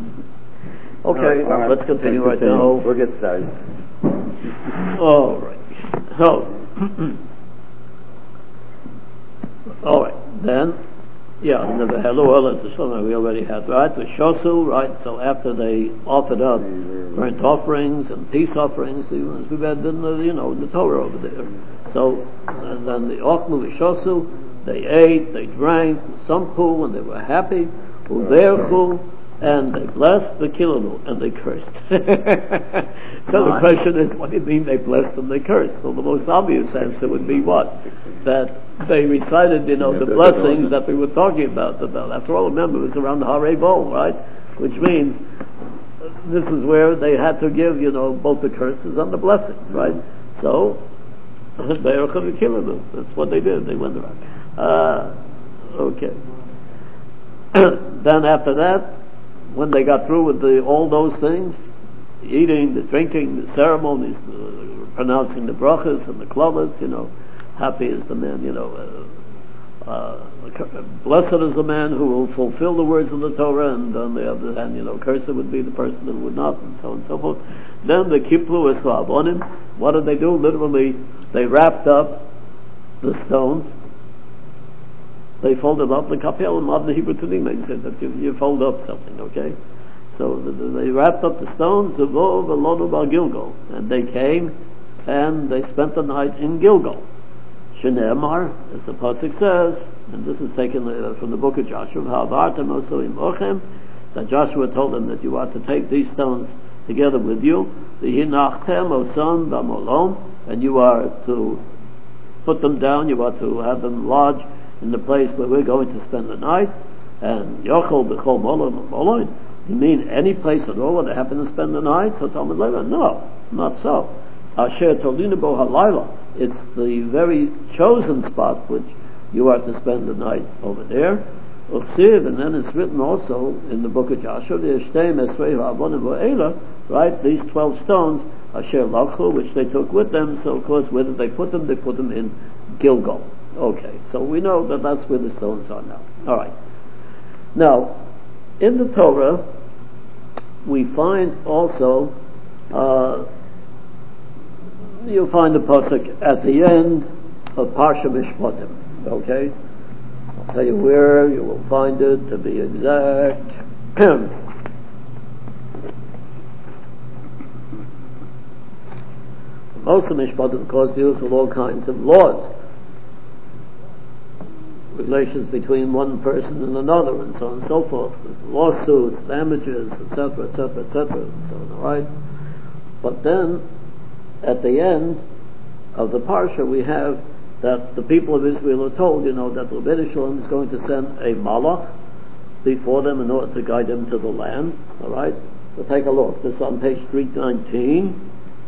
Okay.
All right.
Let's continue
Let's
right now.
We'll get started.
All right. So, all right. Then, yeah, and the hello, as the Shlomo we already had, right? The Shosu, right? So after they offered up burnt offerings and peace offerings, even as we read in the, you know, in the Torah over there. So, and then the Ochlu Shosu, they ate, they drank, some pool, and they were happy. Uberchu, and they blessed the Kilanu, and they cursed. So the question is, what do you mean they blessed and they cursed? So the most obvious answer would be what? That they recited, you know, the blessings that we were talking about. about. After all, remember, it was around the Harei Bo, right? Which means this is where they had to give, you know, both the curses and the blessings, right? So, that's what they did. They went around. Uh, okay. Then after that, when they got through with the, all those things, the eating, the drinking, the ceremonies, the, pronouncing the brachas and the klavas, you know, happy is the man, you know, uh, uh, blessed is the man who will fulfill the words of the Torah, and on the other hand, you know, cursed would be the person that would not, and so on and so forth. Then the kiplu es la'avonim. What did they do? Literally, they wrapped up the stones. They folded up the kapel, and modern Hebrew Tanim, they said that you, you fold up something, okay? So the, the, they wrapped up the stones, Gilgal, and they came and they spent the night in Gilgal. Shene'emar, as the pasuk says, and this is taken uh, from the book of Joshua, that Joshua told them that you are to take these stones together with you, and you are to put them down, you are to have them lodge in the place where we're going to spend the night. And Yochel b'chol molon, you mean any place at all where they happen to spend the night? So Talmud Leva, no, not so. Asher tolinu bo halayla, it's the very chosen spot which you are to spend the night over there. Uchsiv, and then it's written also in the book of Joshua, right, these twelve stones, Asher lakhu, which they took with them. So of course, where did they put them? They put them in Gilgal. Okay, so we know that that's where the stones are now. All right. Now, in the Torah, we find also, uh, you'll find the pasuk at the end of Parsha Mishpatim. Okay, I'll tell you where you will find it to be exact. Most of Mishpatim, of course, deals with all kinds of laws, relations between one person and another, and so on and so forth, lawsuits, damages, et cetera, et cetera, et cetera, and so on. All right. But then, at the end of the parsha, we have that the people of Israel are told, you know, that Rebbeinu Shalom is going to send a malach before them in order to guide them to the land. All right. So take a look. This is on page three nineteen.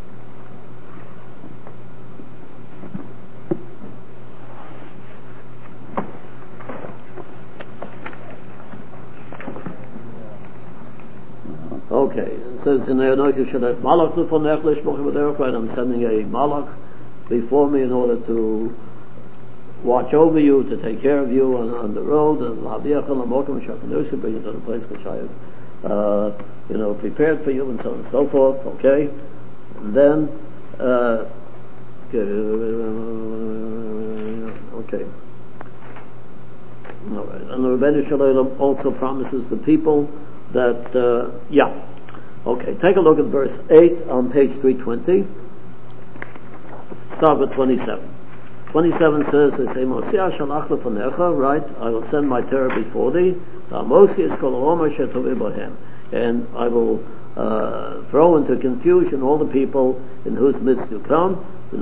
Okay, it says in there, you should have malach right? I'm sending a malach before me in order to watch over you, to take care of you on, on the road, and bring you to the place which I have, uh, you know, prepared for you, and so on and so forth. Okay, and then, uh, okay, all right. And the Rebbeinu Shalom also promises the people that, uh, yeah, okay, take a look at verse eight on page three twenty. Start with twenty-seven. twenty-seven says, they say, Mosiah shalach lefanecha, right, I will send my terror before thee, and I will uh, throw into confusion all the people in whose midst you come, so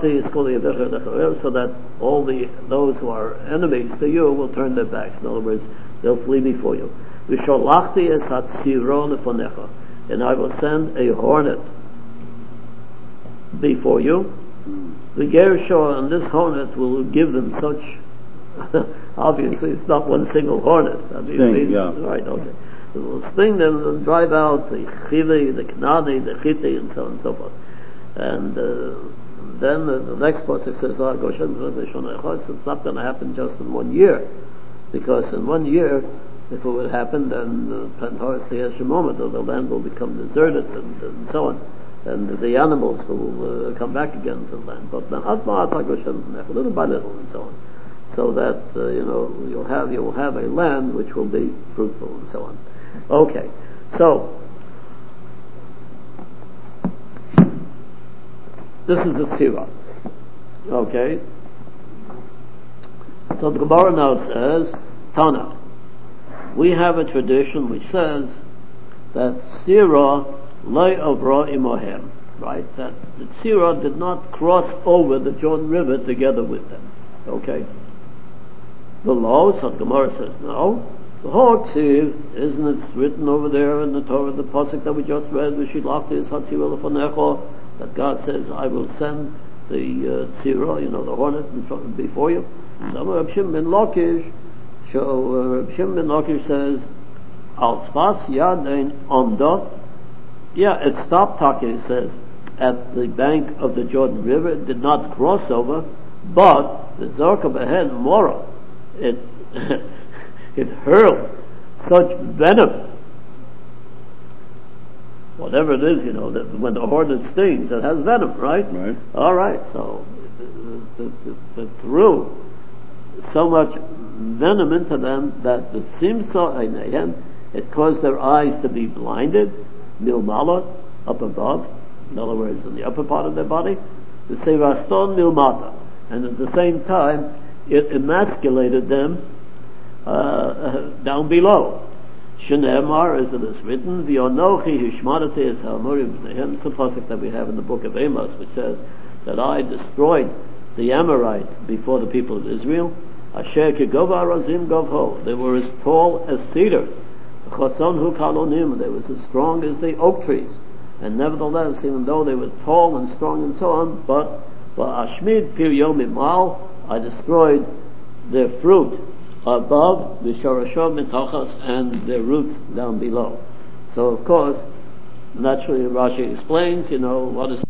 that all the those who are enemies to you will turn their backs. In other words, they'll flee before you. And I will send a hornet before you. The Gershon, and this hornet will give them such. Obviously, it's not one single hornet. I mean,
sting,
means,
yeah.
Right, okay. It will sting them and drive out the Chili, the Kanani, the Chiti, and so on and so forth. And uh, then the, the next pasuk says, it's not going to happen just in one year. Because in one year, if it would happen, then the moment the land will become deserted and, and so on, and the animals will uh, come back again to the land. But little by little and so on, so that uh, you know you'll have you will have a land which will be fruitful and so on. Okay, so this is the tzira. Okay, so the Gemara now says Tana. we have a tradition which says that Sirah lay avra imohem, right? That the Sirah did not cross over the Jordan River together with them. Okay? The law, so the Gemara says no. The Hoksiv, isn't it written over there in the Torah, the pasuk that we just read, that God says, I will send the uh, Tzira, you know, the hornet in front, before you. So Reb Shimon ben Lakish, so uh, Reb Shimon ben Lakish says, Al Tzfas Yadein Omda. Yeah, it stopped talking, it says, at the bank of the Jordan River. It did not cross over, but the Zorka Behen Mora, it it hurled such venom, whatever it is, you know, that when the hornet stings, it has venom, right?
Right.
All right, so it, it, it, it threw so much venom into them that the simsa einayim, it caused their eyes to be blinded, milmala, up above, in other words, in the upper part of their body, the seiraston milmata, and at the same time, it emasculated them uh, down below. Shneimar, as it is written, V'yonochi hishmarati es ha'amorim b'nehem. It's a pasuk that we have in the book of Amos, which says that I destroyed the Amorite before the people of Israel. Asher kegova razim govho. They were as tall as cedars. Chotzon hu kalonim. They were as strong as the oak trees. And nevertheless, even though they were tall and strong and so on, but Ashmid pir yom imal, I destroyed their fruit above, v'shorashov mitachas, and their roots down below. So of course, naturally Rashi explains, you know, what is.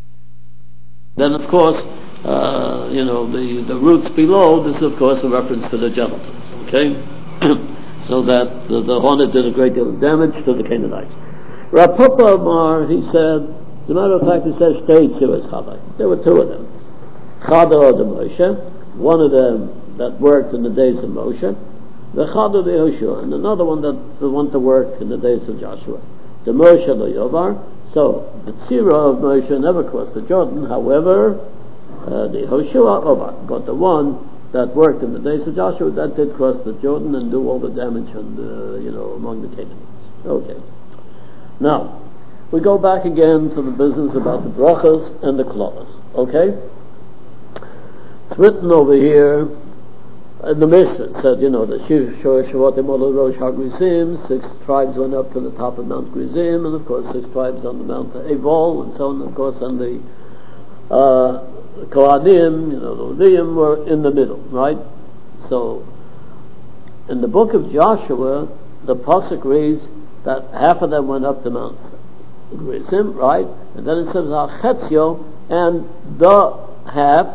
Then of course, uh, you know, the, the roots below, this is of course a reference to the genitals, okay? So that the, the hornet did a great deal of damage to the Canaanites. Rav Papa Amar, he said, as a matter of fact, he says, Shtei Tziras Chavai. There were two of them. Chada the Moshe, one of them that worked in the days of Moshe, the Chada the Yehoshua, and another one that the one to work in the days of Joshua. The Moshe the Yovar. So the Tzira of Moshe never crossed the Jordan. However, uh, the Yehoshua Ovar, but the one that worked in the days of Joshua, that did cross the Jordan and do all the damage and uh, you know, among the Canaanites. Okay. Now we go back again to the business about the brachas and the klolas. Okay. It's written over here in the Mishnah. It said, you know, the Shavuot Rosh HaGrizim, six tribes went up to the top of Mount Grizim, and of course six tribes on the Mount Ebal, and so on, of course, and the uh, Kohanim, you know, the Levium were in the middle, right? So, in the book of Joshua, the pasuk reads that half of them went up to Mount Grizim, right? And then it says, Chetzio, and the half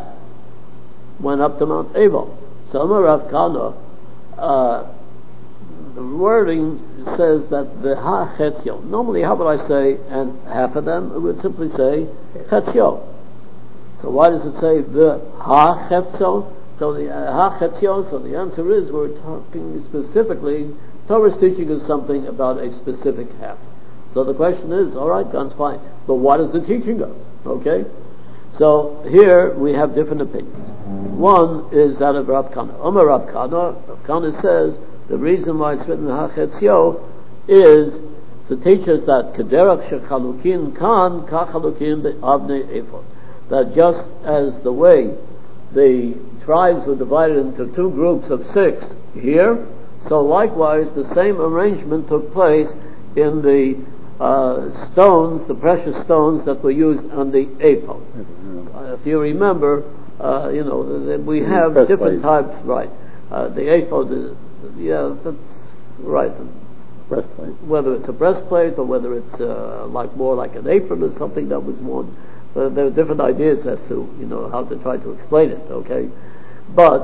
went up to Mount Ebal. So Amar Rav Kana, uh, the wording says that the ha chetzio. Normally, how would I say, and half of them? It would simply say chetzio. So why does it say the ha chetzio? So the uh, ha chetzio. So the answer is we're talking specifically. Torah is teaching us something about a specific half. So the question is, all right, that's fine, but what is it teaching us? Okay. So here we have different opinions. One is that of Rav Kana. Omer Rav Kana, Rav Kana says the reason why it's written HaChetzio is to teach us that Kederach Shechalukin Kan Kachalukin Avnei Ephod. That just as the way the tribes were divided into two groups of six here, so likewise the same arrangement took place in the Uh, stones, the precious stones that were used on the ephod. Uh, if you remember, uh, you know, the, the, we have different types, right? Uh, the ephod is, yeah, that's right. Breastplate. Whether it's a breastplate or whether it's uh, like more like an apron or something that was worn, uh, there are different ideas as to, you know, how to try to explain it. Okay, but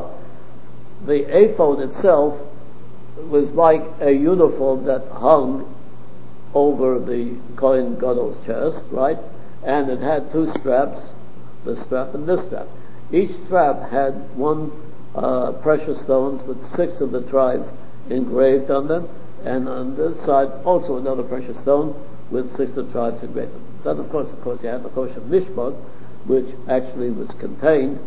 the ephod itself was like a uniform that hung over the Kohen Gadol's chest, right? And it had two straps, this strap and this strap. Each strap had one uh, precious stones with six of the tribes engraved on them, and on this side also another precious stone with six of the tribes engraved on them. Then of course, of course, you had the Kosh of Mishpat, which actually was contained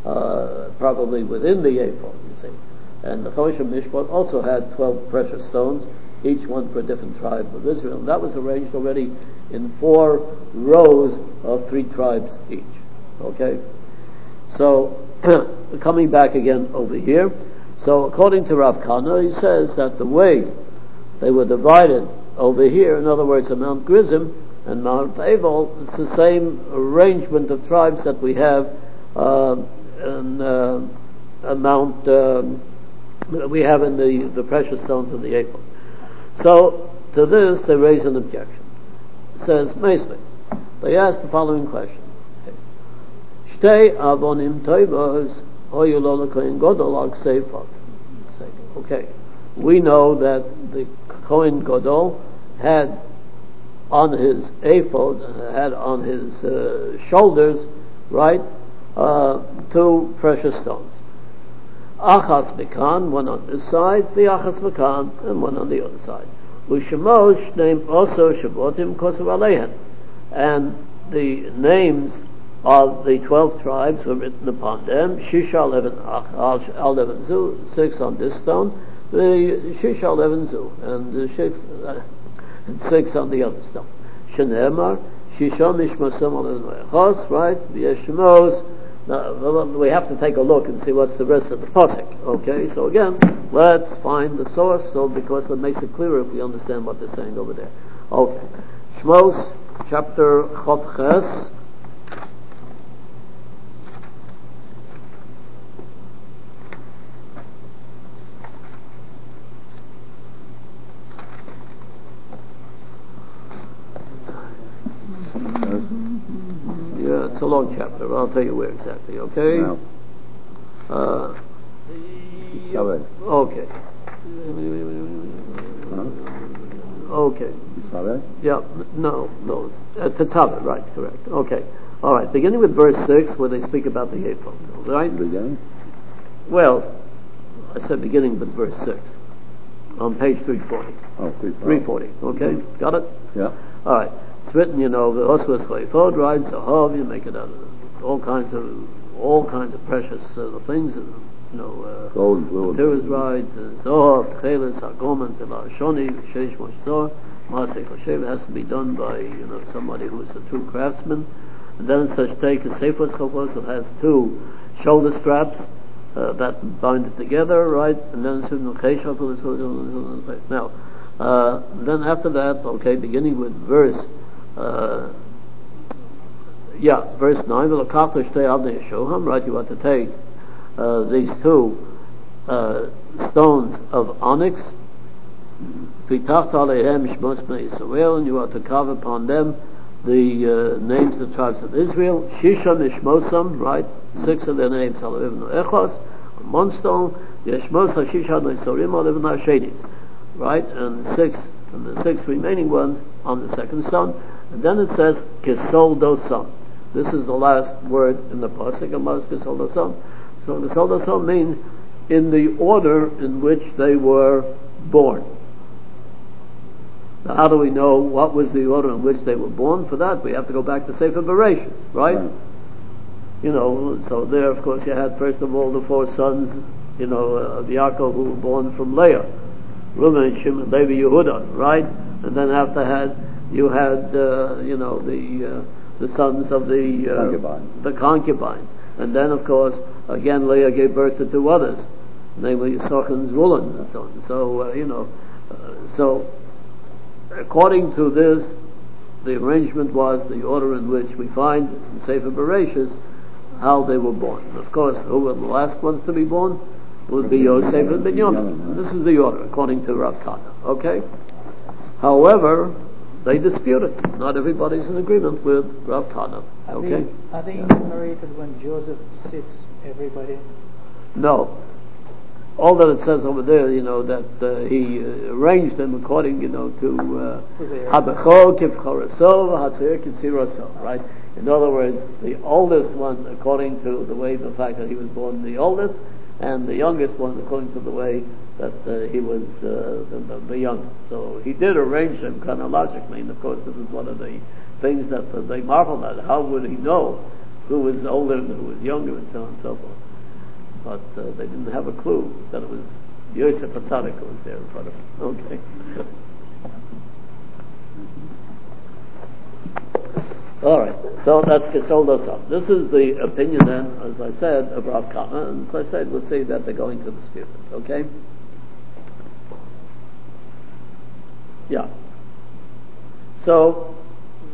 uh, probably within the ephod, you see. And the Chosh Mishpat also had twelve precious stones, each one for a different tribe of Israel. And that was arranged already in four rows of three tribes each. Okay? So, coming back again over here, so according to Rav Kana, he says that the way they were divided over here, in other words, at Mount Gerizim and Mount Ebal, it's the same arrangement of tribes that we have uh, in uh, uh, Mount, um, we have in the, the precious stones of the Ebal. So, to this, they raise an objection. It says, Meisli, they ask the following question. Shtei avonim toivos hoyu lo lekohen gadol al kseifav. Okay, we know that the Kohen Gadol had on his ephod, had on his uh, shoulders, right, uh, two precious stones. Achas mekan, one on this side, the achas mekan, and one on the other side. U'shemosh name also shabotim kosav aleihen, and the names of the twelve tribes were written upon them. Shisha eleven eleven zu, six on this stone, the Shisha eleven zu, and the six, uh, and six on the other stone. Shenemar Shisha mishmasam eleven echos, right? V'yeshmos. Now we have to take a look and see what's the rest of the pasuk. Okay, so again, let's find the source, so because it makes it clearer if we understand what they're saying over there. Okay, Shmos chapter Chaf Ches. Yeah, it's a long chapter. I'll tell you where exactly. Okay.
No.
Uh,
Sabe.
okay.
Huh?
Okay.
Sabe?
Yeah. n- No. No. Uh, Tetzaveh, right? Correct. Okay. All right. Beginning with verse six, where they speak about the ephod. Right.
Beginning?
Well, I said beginning with verse six on page three forty.
Oh, three
three forty. Okay. Got it.
Yeah.
All right. It's written, you know, the oswas chayfod, right? Zahav, you make it out of all kinds of all kinds of precious uh, things, and you know, uh,
Gold and blue.
materials, right? Zahav, chelis, hagomen, telah shoni, sheish moshtor, masek hashem. Has to be done by you know somebody who is a true craftsman. And then it says take a seifos chopos. It has two shoulder straps uh, that bind it together, right? And then it's now. Uh, then after that, okay, beginning with verse. Uh, yeah, verse nine. Right, you want to take uh, these two uh, stones of onyx, and you are to carve upon them the uh, names of the tribes of Israel. Shisha mishmosam, right? Six of their names. On one stone, yeshmos hashisha noisorim alevin hashenis, right? And six, and the six remaining ones on the second stone. And then it says, Kesol dosam. This is the last word in the pasuk, Amas Kesol dosam. So Kesol dosam means in the order in which they were born. Now, how do we know what was the order in which they were born? For that, we have to go back to Sefer Bereshis, right? right? You know, so there, of course, you had first of all the four sons, you know, of Yaakov who were born from Leah, Reuben, Shimon, Levi, Yehuda, right? And then after had you had, uh, you know, the uh, the sons of the uh,
concubines.
the concubines, and then of course again Leah gave birth to two others, namely Yisachar and Zvulun, and so on. So uh, you know, uh, so according to this, the arrangement was the order in which we find in Sefer Bereshis how they were born. And of course, who were the last ones to be born? Would be Yosef and Binyamin. This is the order according to Rav Kana. Okay. However, they dispute it. Not everybody's in agreement with Rav Kana. Okay?
Are they, are they enumerated when Joseph sits everybody?
No. All that it says over there, you know, that uh, he uh, arranged them according, you know, to Habecho Kivchorasov, Hatzir Kitzirasov, right? In other words, the oldest one according to the way, the fact that he was born the oldest, and the youngest one according to the way that uh, he was uh, the, the, the youngest. So he did arrange them chronologically, and of course this is one of the things that uh, they marveled at. How would he know who was older and who was younger, and so on and so forth. But uh, they didn't have a clue that it was Yosef HaTzadik who was there in front of him. Okay. All right, so that's Kesol Dosam. This is the opinion then, as I said, of Rav Kahana, and as I said, we'll see that they're going to dispute it, okay? Yeah. So,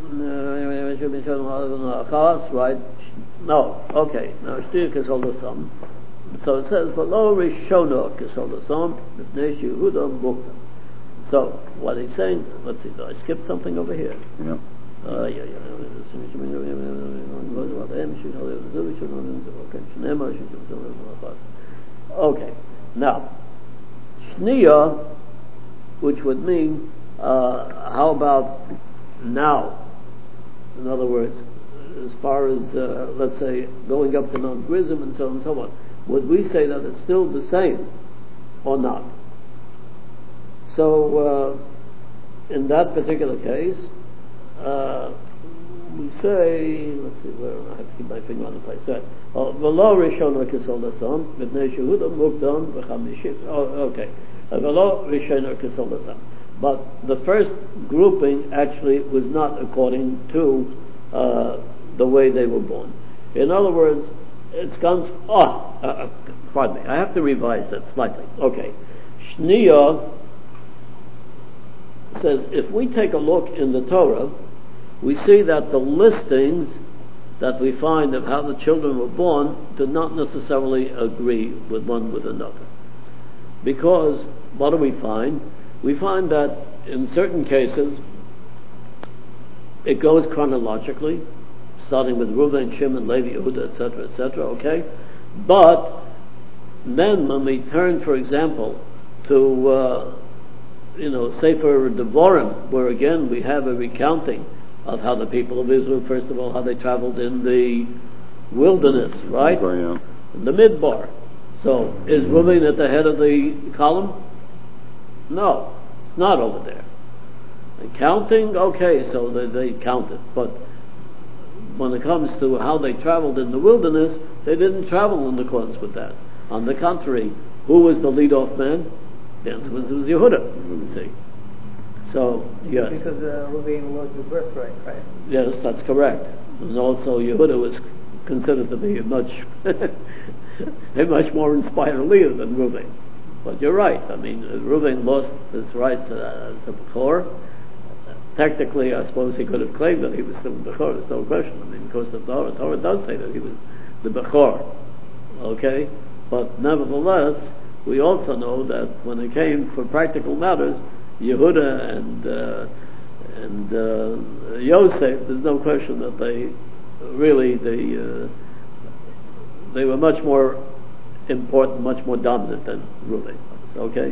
right? No, okay, now Shtir Kesol Dosam. So it says, V'lo Rishono Kesol Dosam, Mipnei Yehuda Mukta. So, what he's saying, let's see, did I skip something over here?
Yeah.
Uh, yeah, yeah. Okay. Now, Shniya, which would mean, uh, how about now? In other words, as far as, uh, let's say, going up to Mount Gerizim and so on and so on, would we say that it's still the same or not? So, uh, in that particular case, Uh, we say, let's see, where I have to keep my finger on the place. Right. Oh, V'lo Rishona Kesol Dosam, Mipnei Yehuda Mukdam V'chamishim. Oh, okay. V'lo Rishona Kesol Dosam. But the first grouping actually was not according to uh, the way they were born. In other words, it's gone. Oh, uh, pardon me. I have to revise that slightly. Okay. Shniya says if we take a look in the Torah, we see that the listings that we find of how the children were born do not necessarily agree with one with another. Because what do we find? We find that in certain cases it goes chronologically, starting with Reuven, Shimon, Levi, Yehuda, et cetera, et cetera. Okay, but then when we turn, for example, to uh, you know Sefer Devarim, where again we have a recounting of how the people of Israel, first of all, how they traveled in the wilderness, right?
Oh, yeah.
In the Midbar. So, is Reuven at the head of the column? No, it's not over there. And counting, okay, so they, they counted. But when it comes to how they traveled in the wilderness, they didn't travel in accordance with that. On the contrary, who was the lead-off man? The answer was, it was Yehuda, you see. So, yes.
Because uh, Reuven was the birthright, right?
Yes, that's correct. And also Yehuda was considered to be a much a much more inspired leader than Reuven. But you're right. I mean, Reuven lost his rights uh, as a Bechor. Technically, I suppose he could have claimed that he was still a Bechor. There's no question. I mean, because the Torah, Torah does say that he was the Bechor. Okay? But nevertheless, we also know that when it came for practical matters, Yehuda and uh, and uh, Yosef, there's no question that they really they uh, they were much more important, much more dominant than Reuven. Okay.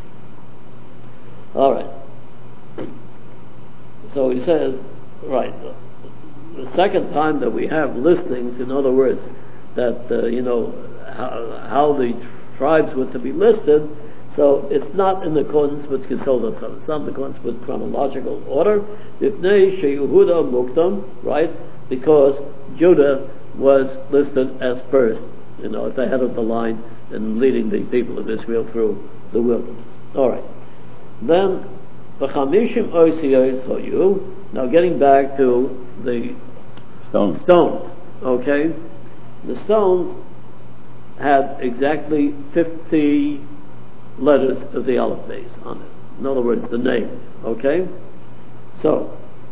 All right. So he says, right. The second time that we have listings, in other words, that uh, you know how, how the tribes were to be listed. So it's not in accordance with Kesol Dosam. It's not in accordance with chronological order. Mipnei Yehuda Mukdam, right? Because Judah was listed as first, you know, at the head of the line and leading the people of Israel through the wilderness. All right. Then V'chamishim Osiyos Hoyu. Now getting back to the
Stones.
stones. Okay, the stones had exactly fifty letters of the Aleph base on it. In other words, the names. Okay? So,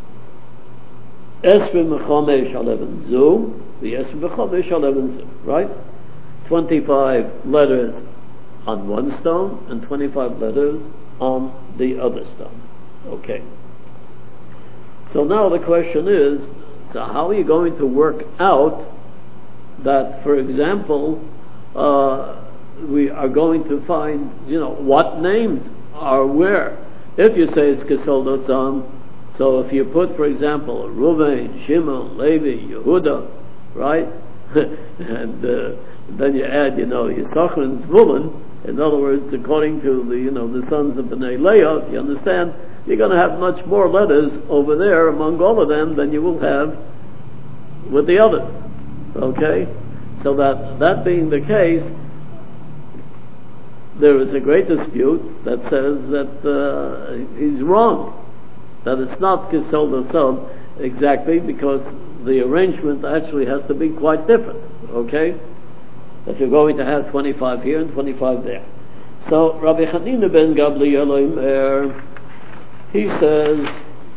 Esrim Mechomesh Aleven Zu, the Esrim Mechomesh Aleven Zu, right? twenty-five letters on one stone and twenty-five letters on the other stone. Okay. So now the question is, so how are you going to work out that, for example, uh, we are going to find, you know, what names are where? If you say it's Kesol Dosam, so if you put, for example, Reuven, Shimon, Levi, Yehuda, right? and uh, then you add, you know, Yisachar and Zvulun. In other words, according to the, you know, the sons of Bnei Leah, you understand, you're going to have much more letters over there among all of them than you will have with the others. Okay? So that, that being the case, there is a great dispute that says that uh, he's wrong, that it's not Kisol Dosam exactly, because the arrangement actually has to be quite different, okay? If you're going to have twenty-five here and twenty-five there. So Rabbi Hanina ben Gabli Elohim Er, he says,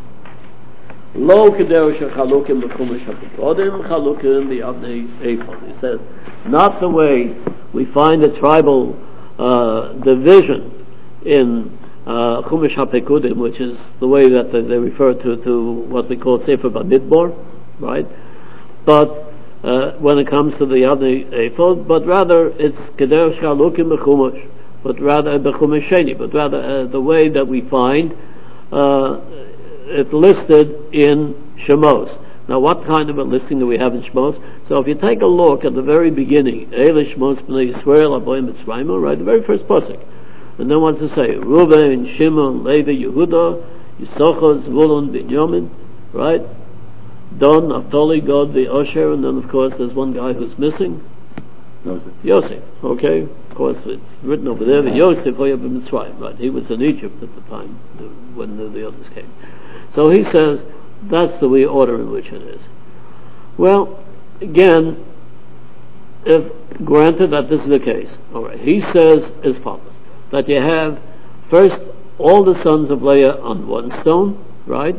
Lo kederush chalukim b'chumash hapikodim chalukim b'avnei ephod. He says, not the way we find the tribal uh, division in uh, chumash hapikodim, which is the way that they, they refer to to what we call Sefer Bamidbar, right? But uh, when it comes to the avnei ephod, but rather it's kederush chalukim b'chumash, but rather b'chumash sheni, but rather uh, the way that we find. Uh, It listed in Shemos. Now, what kind of a listing do we have in Shemos? So, if you take a look at the very beginning, Eile Shemos Bnei Yisrael Aboy Mitzrayim, right, the very first pasuk, and then what does it say? Reuben, Shimon, Levi, Yehuda, Yisachar, Zvulun, Binyamin, right? Don, Naphtali, Gad, the Osher, and then of course there's one guy who's missing.
Yosef.
Yosef, okay. Of course, it's written over there that Yosef Hoya Mitzrayim, right? He was in Egypt at the time when the, the others came. So he says that's the way order in which it is. Well, again, if granted that this is the case, all right, he says as follows: that you have first all the sons of Leah on one stone, right?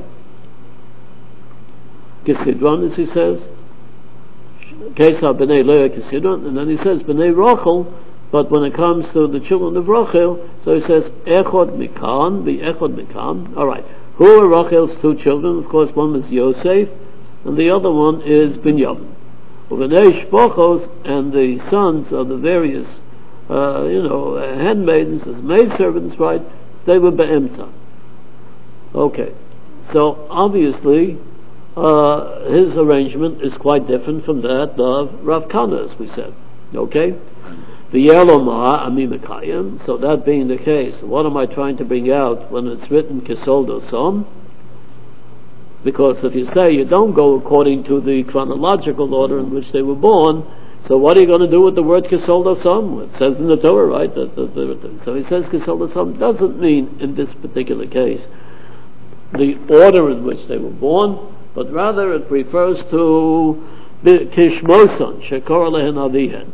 Kisidron, as he says, Kesar b'nei Leah Kisidron, and then he says b'nei Rachel. But when it comes to the children of Rachel, so he says Echod Mikan, the Echod Mikan. All right. Who are Rachel's two children? Of course, one is Yosef, and the other one is Binyamin. Uvenei Shpochos, and the sons of the various, uh, you know, uh, handmaidens, as maidservants, right? They were Be'emza. Okay. So, obviously, uh, his arrangement is quite different from that of Rav Kana, as we said. Okay? The Yeloma Amimekayim, so that being the case, what am I trying to bring out when it's written Kisol Dosom? Because if you say you don't go according to the chronological order in which they were born, so what are you going to do with the word Kisol Dosom? It says in the Torah, right? That, that, that, so he says Kisol Dosom doesn't mean in this particular case the order in which they were born, but rather it refers to Kishmoson, Shekor Lehen Avihen.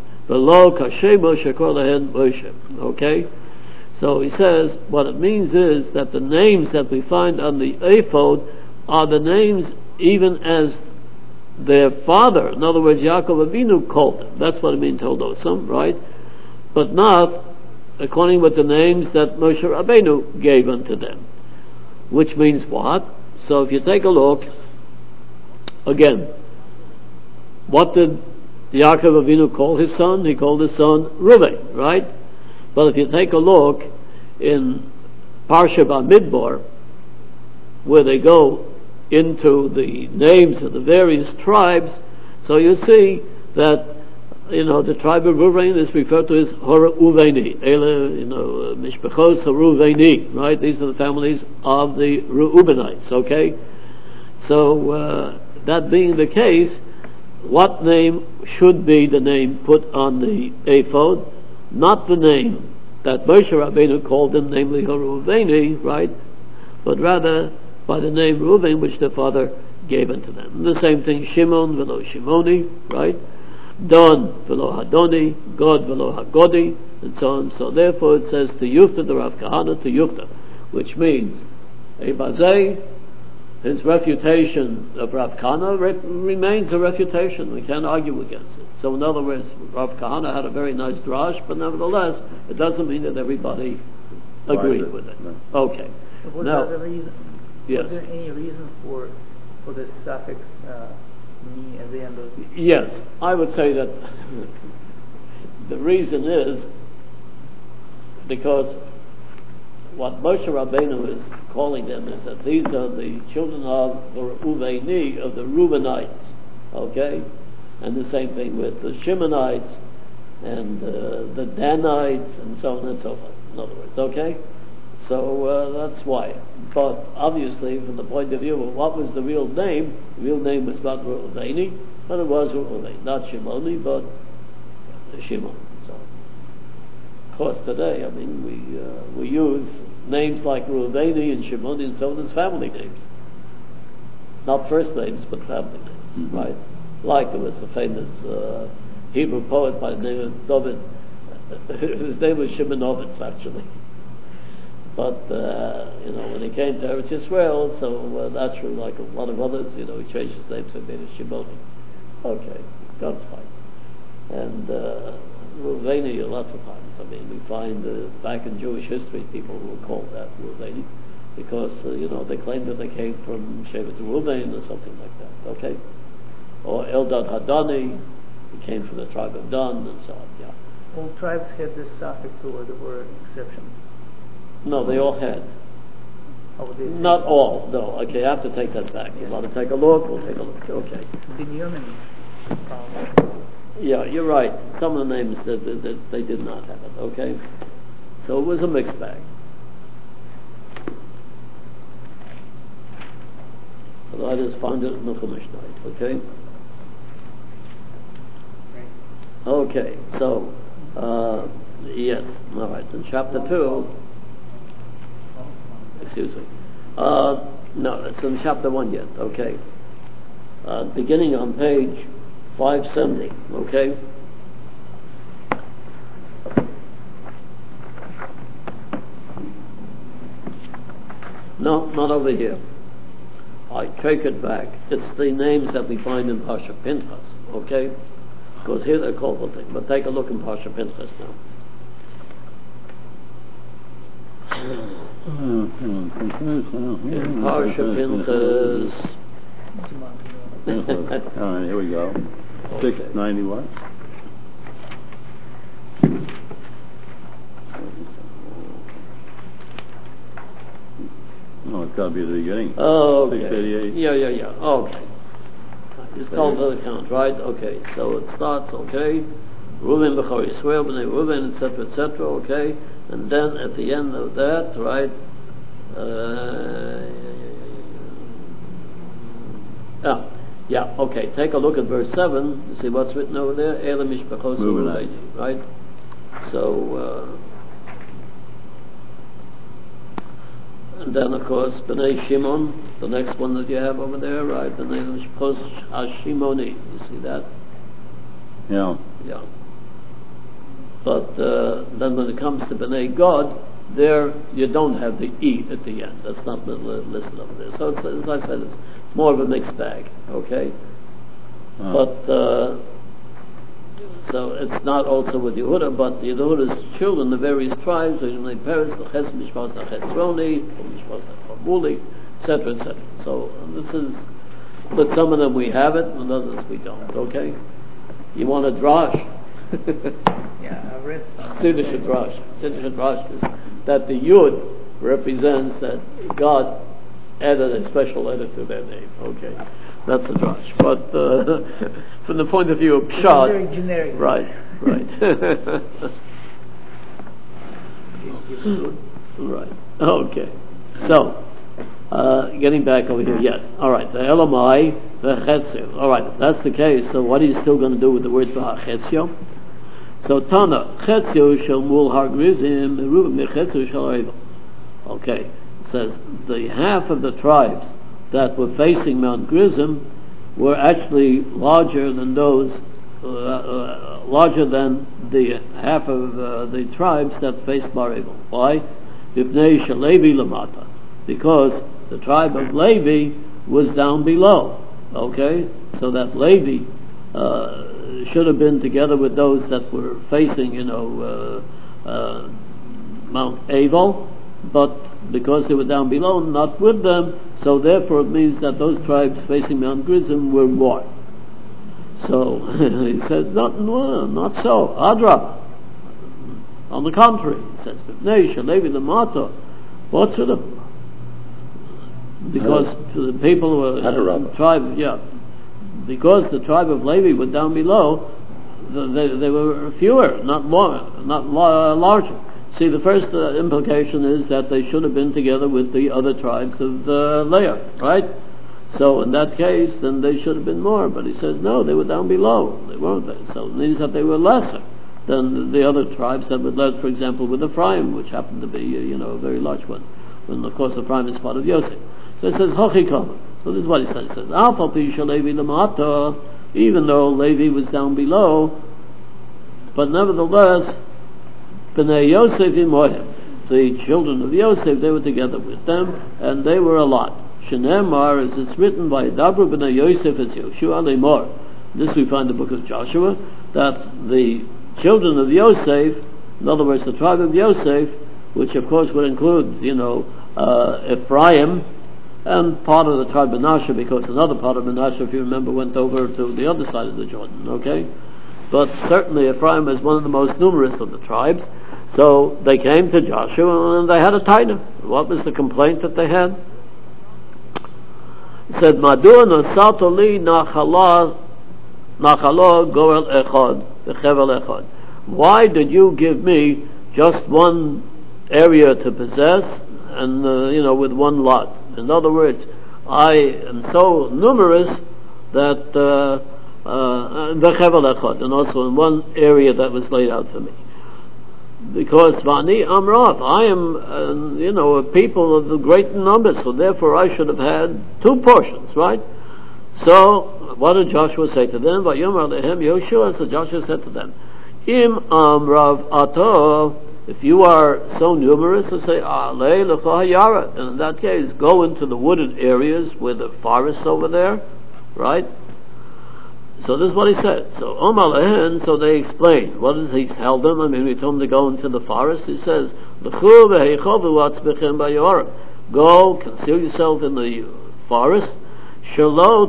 Okay? So he says, what it means is that the names that we find on the ephod are the names even as their father, in other words, Yaakov Avinu called them. That's what it means, told Osam, right? But not according with the names that Moshe Rabbeinu gave unto them. Which means what? So if you take a look, again, what did Yaakov Avinu called his son? He called his son Reuven, right? But if you take a look in Parsha Bamidbar, where they go into the names of the various tribes, so you see that, you know, the tribe of Reuven is referred to as Horuveni, Ele, you know, Mishpachos Horuveni, right? These are the families of the Reubenites, okay? So, uh, that being the case, what name should be the name put on the ephod? Not the name that Moshe Rabbeinu called them, namely Horuveni, right? But rather by the name Reuven, which the father gave unto them. And the same thing, Shimon velo Shimoni, right? Don velo Hadoni, God velo Hagodi, and so on. So therefore it says to Yufta the Rav Kahana to Yufta, which means Ebazei, his refutation of Rav Kahana re- remains a refutation. We can't argue against it. So in other words, Rav Kahana had a very nice drash, but nevertheless, it doesn't mean that everybody agreed
Right.
with it.
No.
Okay.
Was
Now,
there a reason?
yes.
Was there any reason for for this suffix uh, "ni" at the end of?
Yes, I would say that the reason is because what Moshe Rabbeinu is calling them is that these are the children of the Reuveni, of the Reubenites, okay? And the same thing with the Shimonites and uh, the Danites and so on and so forth, in other words, okay? So uh, that's why. But obviously, from the point of view of what was the real name, the real name was not Reuveni, But it was Reuven, not Shimoni, but Shimon. So, of course, today, I mean, we uh, we use names like Reuveni and Shimoni and so on as family names, not first names, but family names, mm-hmm. right? Like there was a famous uh, Hebrew poet by the name of David. His name was Shimonovitz, actually. But, uh, you know, when he came to Eretz Yisrael, so uh, naturally, like a lot of others, you know, he changed his name to made it Shimoni. Okay, that's fine. And uh, Reuveni, lots of times, I mean, we find uh, back in Jewish history, people who were called that Reuveni, because, uh, you know, they claimed that they came from Shevet Reuven or something like that, okay? Or Eldad Hadani, he came from the tribe of Dan, and so on, yeah.
All tribes had this suffix, or there were exceptions?
No, they all had.
How would they
Not all, no. Okay, I have to take that back. You want to take a look? We'll take a look. Okay.
Binyamin. Um,
yeah, you're right. Some of the names that, that, that they did not have it. Okay, so it was a mixed bag. So I just found it in the Chumash night. Okay. Okay, so uh, yes, all right. In chapter two. Excuse me. Uh, no, it's in chapter one yet, okay. Uh, beginning on page five seventy, okay. No, not over here. I take it back. It's the names that we find in Pasha Pinchas, okay? Because here they're called the thing. But take a look in Pasha Pinchas now. In Parsha Pinchas.
All right, here we go.
Okay.
six ninety-one. Oh, it's got to be the beginning.
Oh, okay.
six eighty-eight.
Yeah, yeah, yeah. Okay. It's called the count, right? Okay. So it starts, okay. Reuven b'chor Yisrael, b'nei Reuven, et cetera, et cetera. Okay. And then at the end of that, right, uh, ah, yeah, okay, take a look at verse seven, you see what's written over there, Ele mishpachos Reuven, right? So, uh, and then of course, B'nai Shimon, the next one that you have over there, right, B'nai mishpachos Hashimoni, you see that?
Yeah.
Yeah. But uh, then when it comes to B'nai God, there you don't have the E at the end. That's not listed over there. So it's, as I said, it's more of a mixed bag, okay?
Uh.
But, uh, so it's not also with Yehuda, but the Yehuda's children, the various tribes, the Peres, the Ches, Mishpas, the Chetzroni, Mishpas, the Hamuli, et cetera, et cetera. So this is, with some of them we have it, with others we don't, okay? You want a drash?
Yeah, I read some.
Siddush Hadrash. Siddush Hadrash is that the Yud represents that God added a special letter to their name. Okay, that's a drash. But uh, from the point of view of Pshat,
very generic.
Right, right. Right. Okay. So, uh, getting back over here. Yes. All right. The Elamai, the Chetzio. All right. If that's the case, so what are you still going to do with the word Chetzio? So Tana, Chetzio shel mul har grizim, Reuben Chetzio shel Eivel. Okay, it says the half of the tribes that were facing Mount Grizim were actually larger than those, uh, uh, larger than the half of uh, the tribes that faced Bar Eivel. Why? B'nei shel Levi lamata, because the tribe of Levi was down below. Okay, so that Levi uh, should have been together with those that were facing, you know, uh, uh, Mount Eivel, but because they were down below, not with them, so therefore it means that those tribes facing Mount Grizim were more. So he says, not, no, not so. Adra. On the contrary, he says, Levi Lamata, what's with them? Because to the people who were uh, tribe, yeah, because the tribe of Levi were down below, they, they were fewer, not more, not larger. See, the first uh, implication is that they should have been together with the other tribes of uh, Leah, right? So in that case, then they should have been more. But he says, no, they were down below. They weren't there. So it means that they were lesser than the other tribes that were led, for example, with Ephraim, which happened to be, you know, a very large one. When, of course, Ephraim is part of Yosef. So it says, Hochikova. So this is what he says. He says, Alpha Pisha Levi Lamata, even though Levi was down below, but nevertheless, B'nai Yosef Imohem, the children of Yosef, they were together with them, and they were a lot. Shenemar, as it's written by Dabra B'nai Yosef as Yoshua Lemor. This we find in the book of Joshua, that the children of Yosef, in other words, the tribe of Yosef, which of course would include, you know, uh, Ephraim, and part of the tribe of Manasseh, because another part of Manasseh, if you remember, went over to the other side of the Jordan, okay? But certainly Ephraim is one of the most numerous of the tribes. So they came to Joshua and they had a taina. What was the complaint that they had? He said, Madua nasato li nachala nachalo gorel echad v'chevel echad. Why did you give me just one area to possess and, uh, you know, with one lot? In other words, I am so numerous that uh, v'chevel echad, and also in one area that was laid out for me. Because Vani Amrav, I am, uh, you know, a people of the great numbers, so therefore I should have had two portions, right? So, what did Joshua say to them? Vayomar lehem Yoshua, so Joshua said to them, Im Amrav Ato, if you are so numerous, to say, Ale lecha hayara, and in that case, go into the wooded areas with the forests over there, right? So this is what he said. So Omar lehen, so they explained. What does he tell them? I mean, we told them to go into the forest. He says, go, conceal yourself in the forest, so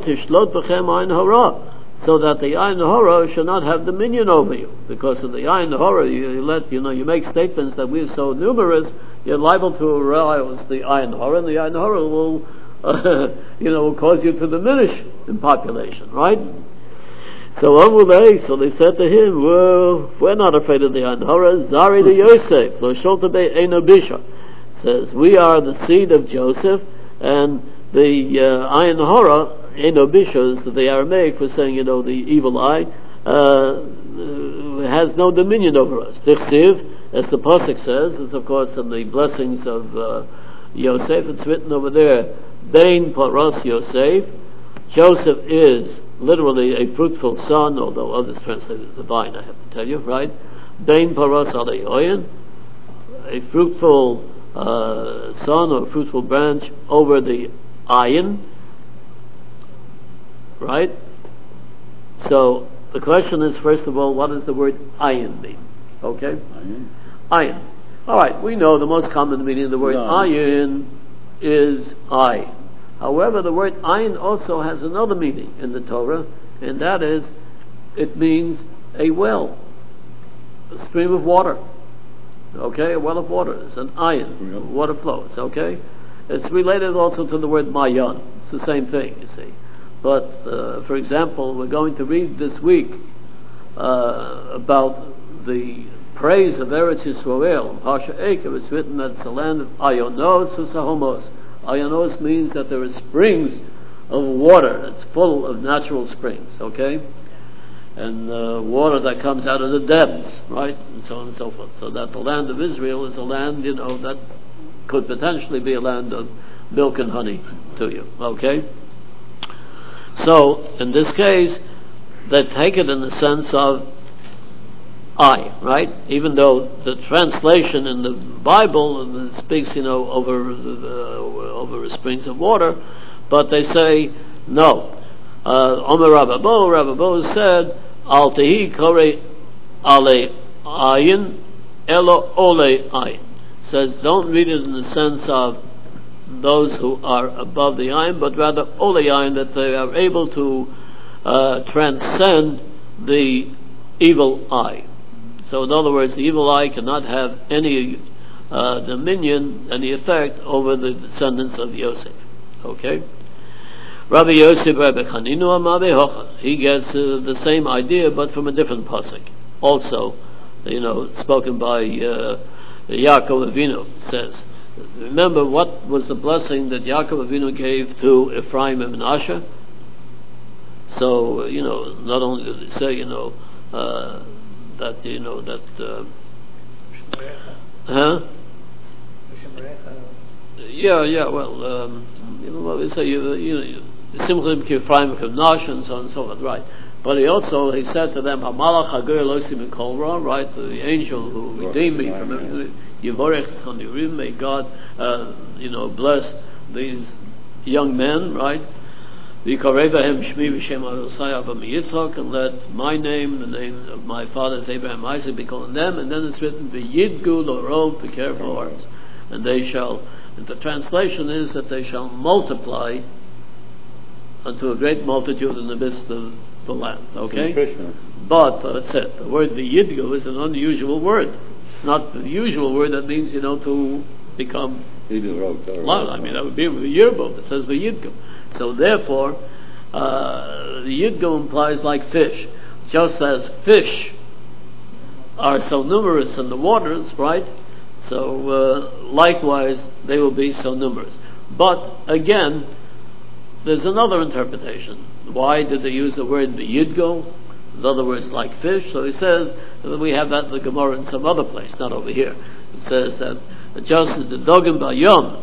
that the ayin hara shall not have dominion over you. Because of the ayin hara, you, you let, you know, you make statements that we're so numerous, you're liable to arouse the ayin hara, and the ayin hara will, uh, you know, will cause you to diminish in population, right? So Amulei, so they said to him, well, we're not afraid of the Ayin Hara, Zari to Yosef, Lo Sholtabe Eino Bisha. Says, we are the seed of Joseph, and the uh, Ayin Hara, Eino Bisha, is the Aramaic for saying, you know, the evil eye, uh, has no dominion over us. Tichsiv, as the Pasuk says, is of course in the blessings of uh, Yosef, it's written over there, Bein Paros Yosef, Joseph is literally a fruitful son, although others translate it as a vine, I have to tell you, right? Bein paros alei oyen, a fruitful uh, son or fruitful branch over the ayin, right? So the question is, first of all, what does the word ayin mean? Okay? Ayin. Ayin. All right, we know the most common meaning of the word ayin is eye. However, the word ayin also has another meaning in the Torah, and that is, it means a well, a stream of water. Okay, a well of water is an ayin, water flows. Okay, it's related also to the word mayan. It's the same thing, you see. But uh, for example, we're going to read this week uh, about the praise of Eretz Yisrael. Parsha Eikev, it's written that it's a land of ayonos usahomos. Ayanos means that there are springs of water. It's full of natural springs, okay? And uh, water that comes out of the depths, right? And so on and so forth. So that the land of Israel is a land, you know, that could potentially be a land of milk and honey to you, okay? So, in this case, they take it in the sense of I, right? Even though the translation in the Bible speaks, you know, over uh, over springs of water, but they say no. Omer Rababo, Rababo said, Al tehi kore ale ayin elo ole ayin. Says, don't read it in the sense of those who are above the ayin, but rather ole ayin, that they are able to uh, transcend the evil eye. So in other words, the evil eye cannot have any uh, dominion, any effect over the descendants of Yosef. Okay? Rabbi Yosef, Rabbi Chaninu, Amabe Hocha. He gets uh, the same idea, but from a different pasuk. Also, you know, spoken by uh, Yaakov Avinu, says, remember what was the blessing that Yaakov Avinu gave to Ephraim and Menashe? So, you know, not only did he say, you know, uh, that, you know, that, uh, huh? Yeah, yeah, well, um, you know, what we say, you, you know, Simchim ki Ephraim ki Menashe, and so on and so forth, right? But he also, he said to them, Hamalach Hagoy Elosim in Kolra, right? The angel who redeemed me from everything, Yivorech Chanirim, may God, uh, you know, bless these young men, right? V'karevahem Shmi V'Shem Adosai Abba Yitzchak, and let my name, the name of my fathers Abraham, Isaac, be called on them. And then it's written, V'yidgu Lorov V'kervo Hearts, and they shall. And the translation is that they shall multiply unto a great multitude in the midst of the land. Okay, but uh, that's it. The word V'yidgu is an unusual word. It's not the usual word that means, you know, to become. I mean, that would be with the yearbook. It says V'yidgu. So therefore, uh, the Yidgo implies like fish. Just as fish are so numerous in the waters, right? So uh, likewise, they will be so numerous. But again, there's another interpretation. Why did they use the word Yidgo? In other words, like fish. So he says that we have that in the Gemara in some other place, not over here. It says that just as the Dogim Bayom,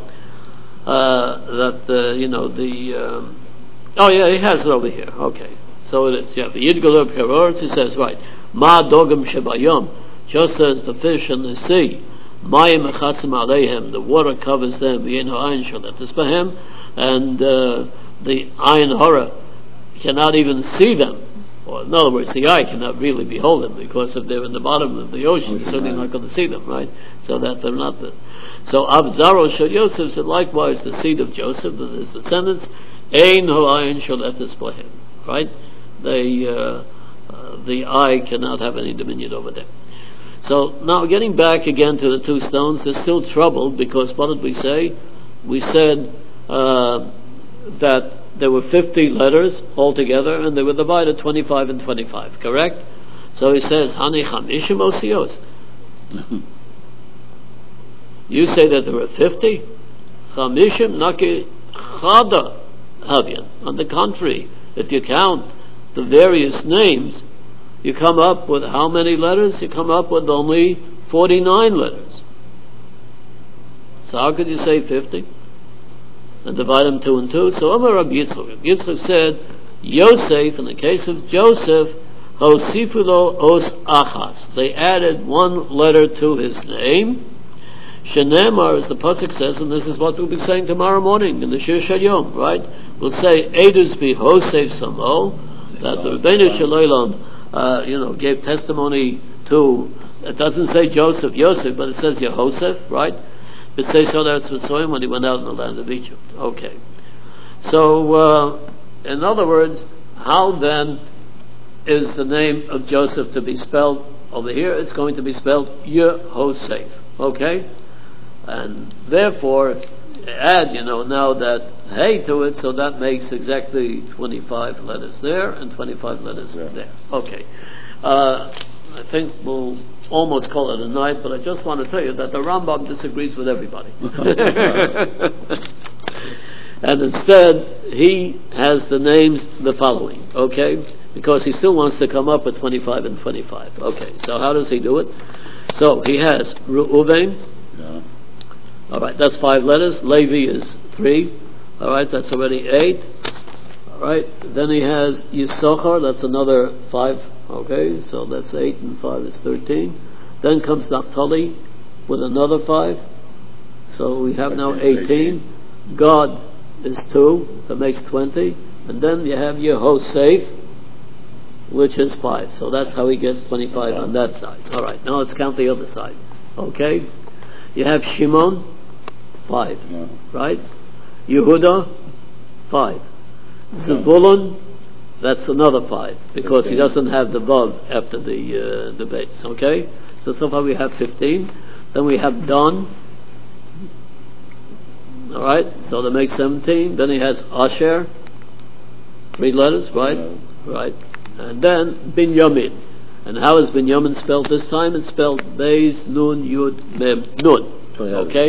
Uh, that uh, you know the um, oh yeah, he has it over here. Okay, so it is. Yeah, the Yidgalur Perorz. He says right, Ma Dogam Shebayom, just as the fish in the sea, Mayim Echatzim Aleihem, the water covers them. V'yein ha'ayin sholetes bahem, and uh, the ayin hara cannot even see them. Or in other words, the eye cannot really behold them, because if they're in the bottom of the ocean, you're certainly not going to see them, right? So that they're not the. So Abzaro Shel Yosef said likewise the seed of Joseph, that his descendants, Ein Ha'ayin Sholetes Bahem, right? They, uh, uh, the eye cannot have any dominion over them. So now getting back again to the two stones, they're still troubled because what did we say? We said uh, that there were fifty letters altogether, and they were divided twenty-five and twenty-five, correct? So he says, Hani Chamishim Osios. You say that there were fifty? Chamishim Naki Chada Havyan. On the contrary, if you count the various names, you come up with how many letters? You come up with only forty-nine letters. So how could you say fifty? And divide them two and two. So Amar Rabbi Yitzchak. Rabbi Yitzchak said, Yosef, in the case of Joseph, Hosifulo Os Achas. They added one letter to his name. Shenemar, as the pasuk says, and this is what we'll be saying tomorrow morning in the Shir Shel Yom, right? We'll say, Eidus be Hosef Samo, that the Rebbeinu Shalom, uh, you know, gave testimony to, it doesn't say Joseph, Yosef, but it says Yehosef, right? It says so that's Mitzrayim when he went out in the land of Egypt. Okay. So, uh, in other words, how then is the name of Joseph to be spelled over here? It's going to be spelled Yehosef. Okay? And therefore, add, you know, now that hey to it, so that makes exactly twenty-five letters there and twenty-five letters yeah. there. Okay. Uh, I think we'll almost call it a night, but I just want to tell you that the Rambam disagrees with everybody. And instead, he has the names the following, okay? Because he still wants to come up with twenty-five and twenty-five. Okay, so how does he do it? So he has Reuven.
Yeah.
All right, that's five letters. Levi is three. All right, that's already eight. All right, then he has Yisachar. That's another five. Okay, so that's eight and five is thirteen. Then comes Naphtali with another five. So we have now eighteen. God is two. That makes twenty. And then you have Yehosef, which is five. So that's how he gets twenty-five on that side. All right, now let's count the other side. Okay, you have Shimon, five.
Yeah.
Right? Yehuda, five. Zebulun, that's another five, because he doesn't have the vav after the uh, the base. Okay, so so far we have fifteen. Then we have Dan. All right, so that makes seventeen. Then he has Asher, three letters, right?
Yeah.
Right, and then Binyamin. And how is Binyamin spelled this time? It's spelled Beis Nun Yud Mem Nun. Okay,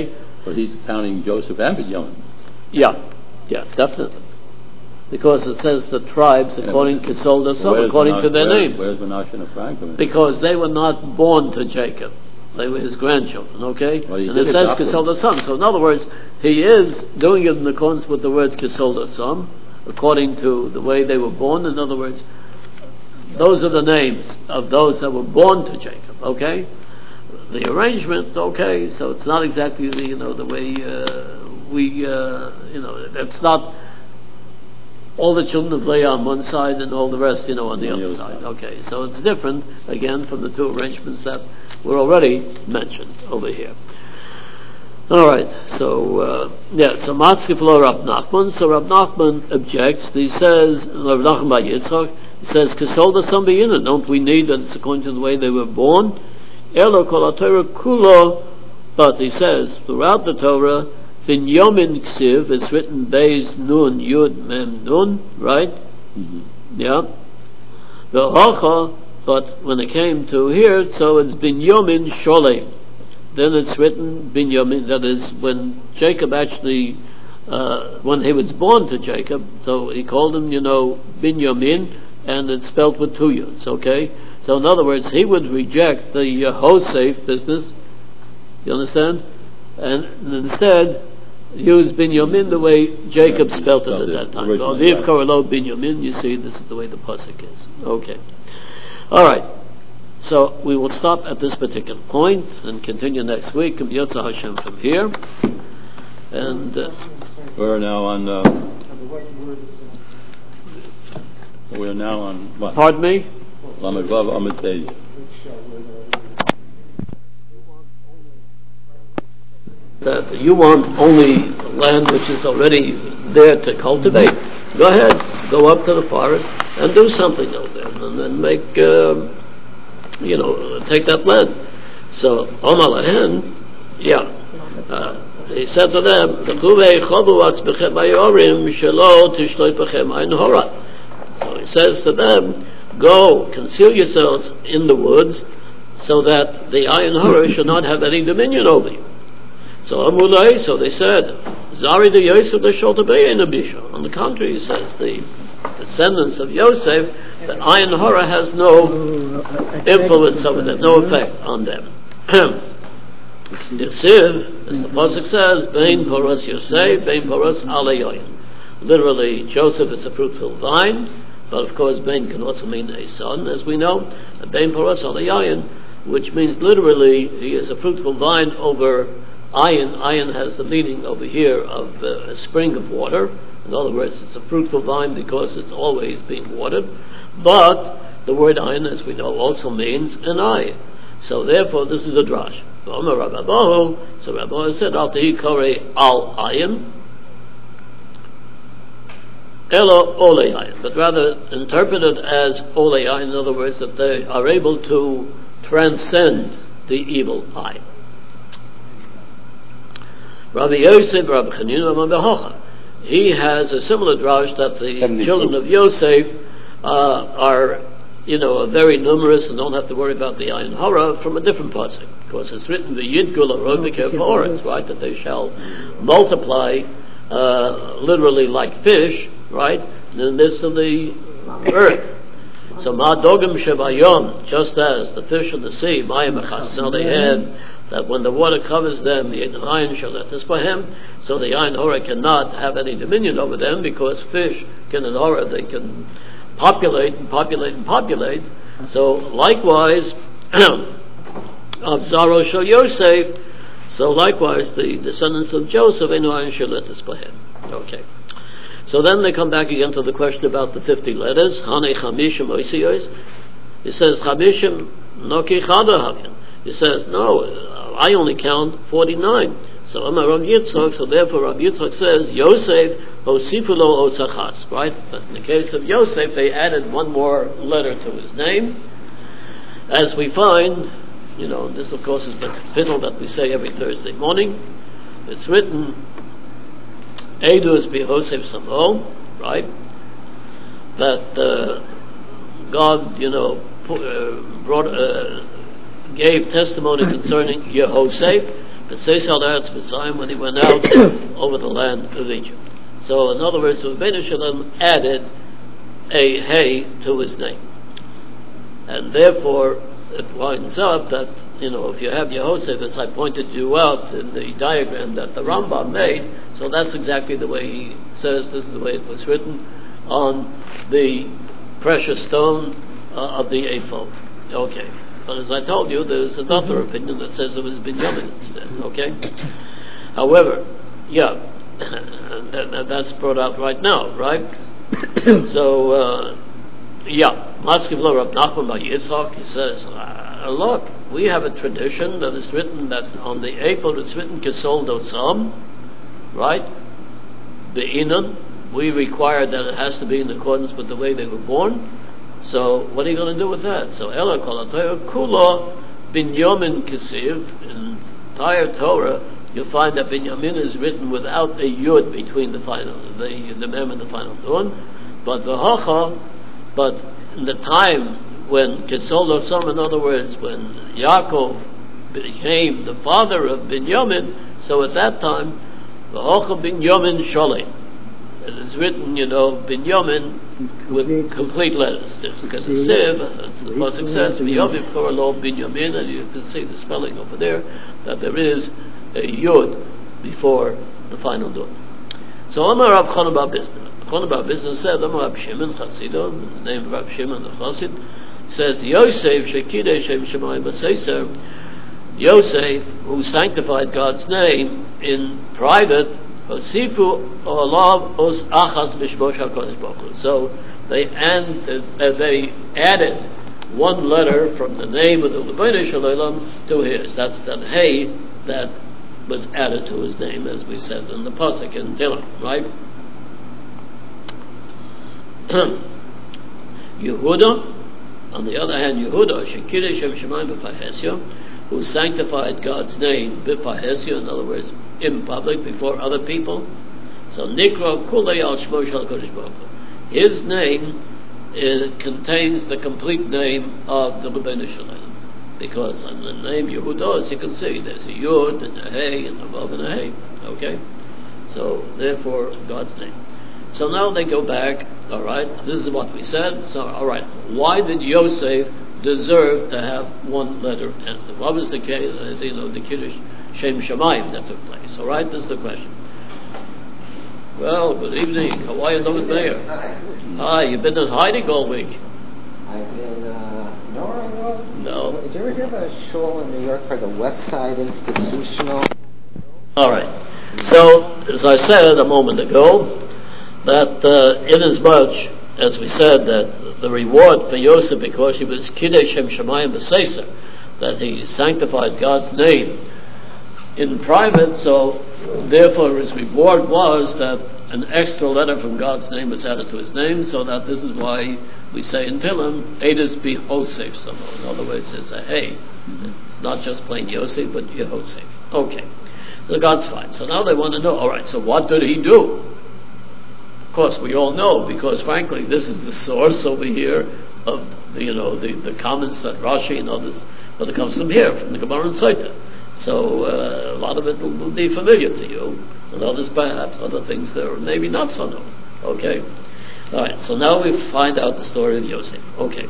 But he's counting Joseph and Binyamin.
Yeah, yeah, definitely. Because it says the tribes according to Kisol Dasom, according
Menashe,
to their
where,
names.
Where's Menashe and Ephraim?
Because they were not born to Jacob. They were his grandchildren, okay?
Well,
and it says Kisol Dasom. So in other words, he is doing it in accordance with the word Kisol Dasom, according to the way they were born. In other words, those are the names of those that were born to Jacob, okay? The arrangement, okay, so it's not exactly the, you know, the way uh, we, uh, you know, it's not all the children of Leah on one side and all the rest, you know, on the on other the side. side. Okay, so it's different, again, from the two arrangements that were already mentioned over here. All right, so, uh, yeah, so Matzkif lo Rav Nachman. So Rav Nachman objects. He says, Rav Nachman by Yitzchak, he says, Kisol Dasom b'Yinah, don't we need that it's according to the way they were born? Elo kol ha-Torah kulo, but he says, throughout the Torah, Binyamin Ksiv, it's written Beis Nun Yud Mem Nun, right? Mm-hmm. Yeah. The Hacha, but when it came to here, so it's Binyamin Sholem. Then it's written Binyamin, that is, when Jacob actually, uh, when he was born to Jacob, so he called him, you know, Binyamin, and it's spelled with two Yuds, okay? So in other words, he would reject the uh, Hosef business, you understand? And instead, use Binyamin the way Jacob spelled it at that time. Viv Korelo Binyamin, you see, this is the way the pasuk is. Okay. All right. So we will stop at this particular point and continue next week. Yotza Hashem from here. And uh,
we're now on. Uh, we're now on what?
Pardon me.
Lamed Vav Amud Beis.
That you want only land which is already there to cultivate. Go ahead, go up to the forest and do something over there, and then make, uh, you know, take that land. So, Omar Lahen, yeah, uh, he said to them, so he says to them, go, conceal yourselves in the woods, so that the Ayin Hara should not have any dominion over you. So Amulai, so they said, Zari de Yosef de Sholtabei Abisha. On the contrary, he says, the descendants of Yosef, that Ayin Hara has no influence over them, no effect on them. Yosef, as the pasuk says, Bein Poros Yosef, Bein Poros Alayoyin. Literally, Joseph is a fruitful vine, but of course, Bein can also mean a son, as we know. Bein Poros Alayoyin, which means literally, he is a fruitful vine over Ayin. Ayin has the meaning over here of uh, a spring of water. In other words, it's a fruitful vine because it's always being watered. But the word Ayin, as we know, also means an eye. So therefore, this is a drash. So Rabbi said, Al Tehi Kore Al Ayin, Elo Ole Ayin, but rather interpreted as Ole Ayin. In other words, that they are able to transcend the evil eye. Rabbi Yosef, Rabbi Chanina, Rabbi Hocha. He has a similar drash that the seventy-two children of Yosef uh, are, you know, very numerous and don't have to worry about the Ayin Hara from a different pasuk. Because it's written, the Yidgul Arovik Forest, right, that they shall multiply uh, literally like fish, right, in the midst of the earth. So Ma'adogim Shebayom, just as the fish of the sea, Mayim Echasel, they had that when the water covers them, the Ayin shall let this for him, so the Ayin Hora cannot have any dominion over them, because fish can in Hora, they can populate and populate and populate. So likewise, of Zaro Shal Yosef, so likewise the descendants of Joseph, Enu Ayin shall let this for him. Okay. So then they come back again to the question about the fifty letters. Hane Chamishim Oisiyos. He says, Chamishim Noki Chada Havin. He says, no, I only count forty-nine. So Amar Rav Yitzchak, so therefore Rav Yitzchak says, Yosef Osifulo Osachas, right? But in the case of Yosef, they added one more letter to his name. As we find, you know, this of course is the fiddle that we say every Thursday morning. It's written, Eidus B'Yosef Samo, right? That uh, God, you know, uh, brought... Uh, gave testimony concerning Yehosef, B'seis al Eretz Mitzrayim, when he went out over the land of Egypt. So, in other words, Rebbeinu Shalom added a hey to his name. And therefore, it winds up that, you know, if you have Yehosef, as I pointed you out in the diagram that the Rambam made, so that's exactly the way he says, this is the way it was written on the precious stone uh, of the ephod. Okay. But as I told you, there's another opinion that says it was Binyamin instead. Okay? However, yeah, that, that, that's brought out right now, right? So, uh, yeah, Maskiv Lo Rab Nachman Bar Yitzchak, he says, uh, look, we have a tradition that is written that on the ephod it's written Kesol Dosam, right? The Inon, we require that it has to be in accordance with the way they were born. So what are you going to do with that? So Ela Kol HaTorah Kulo Binyamin Kesiv, in entire Torah you'll find that Binyamin is written without a yud between the final, the the mem and the final nun. But the hacha, but in the time when Kesol Dosam, in other words, when Yaakov became the father of Binyamin, so at that time the hacha Binyamin Sholem. It is written, you know, Binyamin with complete letters. Because the Siv, it's the most success, Binyamin for a law Binyamin, and you can see the spelling over there, that there is a Yud before the final Dun. So Amar Rav Chana bar Bizna. Chana bar Bizna said, Amar Rav Shimon Chasido, the name of Rav Shimon the Chassid, says, Yosef Shekidei Shem Shemayim B'Seiser, Yosef, who sanctified God's name in private, so they and uh, they added one letter from the name of the Rebbeinu Shalom to his. That's that hey that was added to his name, as we said in the pasuk in Tehillim, right? Yehuda, on the other hand, Yehuda Shekidei Shem Shemayim B'Fahesya, who sanctified God's name B'Fahesya, in other words, in public before other people. So Nikra Kulei Al Shmo Shel Kodesh Baruch Hu. His name uh, contains the complete name of the Rebbeinu Shalom, because on the name Yehuda, as you can see, there's a Yud and a Hey and a Vav and a Hey. Okay, so therefore God's name. So now they go back. All right, this is what we said. So all right, why did Yosef deserve to have one letter answer? What was the case? Uh, you know, the Kiddush Shem Shemayim that took place. All right, this is the question. Well, good evening. How are you, David Mayer? Hi, you've been in hiding all week.
I've been, uh, no, I was.
No.
Did you ever hear about a show in New York called the West Side Institutional?
All right. So, as I said a moment ago, that uh, inasmuch as we said that the reward for Yosef, because he was Kiddush Shem Shemayim B'Seiser, that he sanctified God's name in private, so therefore his reward was that an extra letter from God's name was added to his name, so that this is why we say in Tehillim, Eidos B'Yosef somehow. In other words, it's a hey. It's not just plain Yosef, but Yehosef. Okay. So God's fine. So now they want to know, all right, so what did he do? Of course, we all know, because frankly, this is the source over here of the, you know, the, the comments that Rashi and others, but it comes from here, from the Gemara and Sotah. So uh, a lot of it will, will be familiar to you, and others perhaps, other things that are maybe not so known. Okay? All right, so now we find out the story of Yosef. Okay.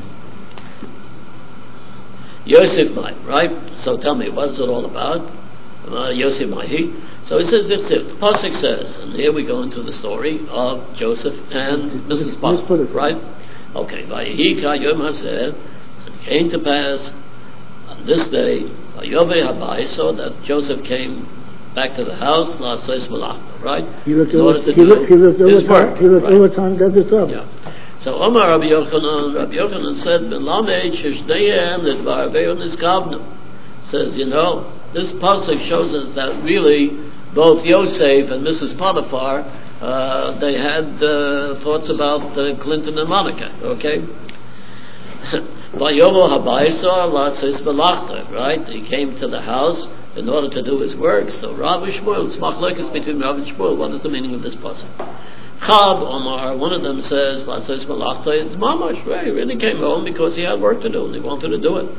Yosef Mai, right? So tell me, what is it all about? Uh, Yosef Mahi. So he says this, the pasuk says, and here we go into the story of Joseph and Missus Potiphar, right? Okay. Vayihika Yom Hazeh, it came to pass on this day, Vayovei Habai, so that Joseph came back to the house, La'aseh Malachta, right?
He looked
in order
over,
to
he
do
looked, he looked
his
over
work,
time, he looked
right?
over time, got the job.
Yeah. So Omar Rabbi Yochanan, Rabbi Yochanan said, Melamed Sheshneihem Lidvar Ve'on Niskavnu. Says, you know, this pasuk shows us that really both Yosef and Missus Potiphar, uh, they had uh, thoughts about uh, Clinton and Monica, okay? Vayovo Habaisa La'aseh Malachta, right? He came to the house in order to do his work. So Rav Shmuel, it's machlokes between Rav and Shmuel. What is the meaning of this pasuk? Chab Omar, one of them says, La'aseh Malachta, it's mamash, right? He really came home because he had work to do and he wanted to do it.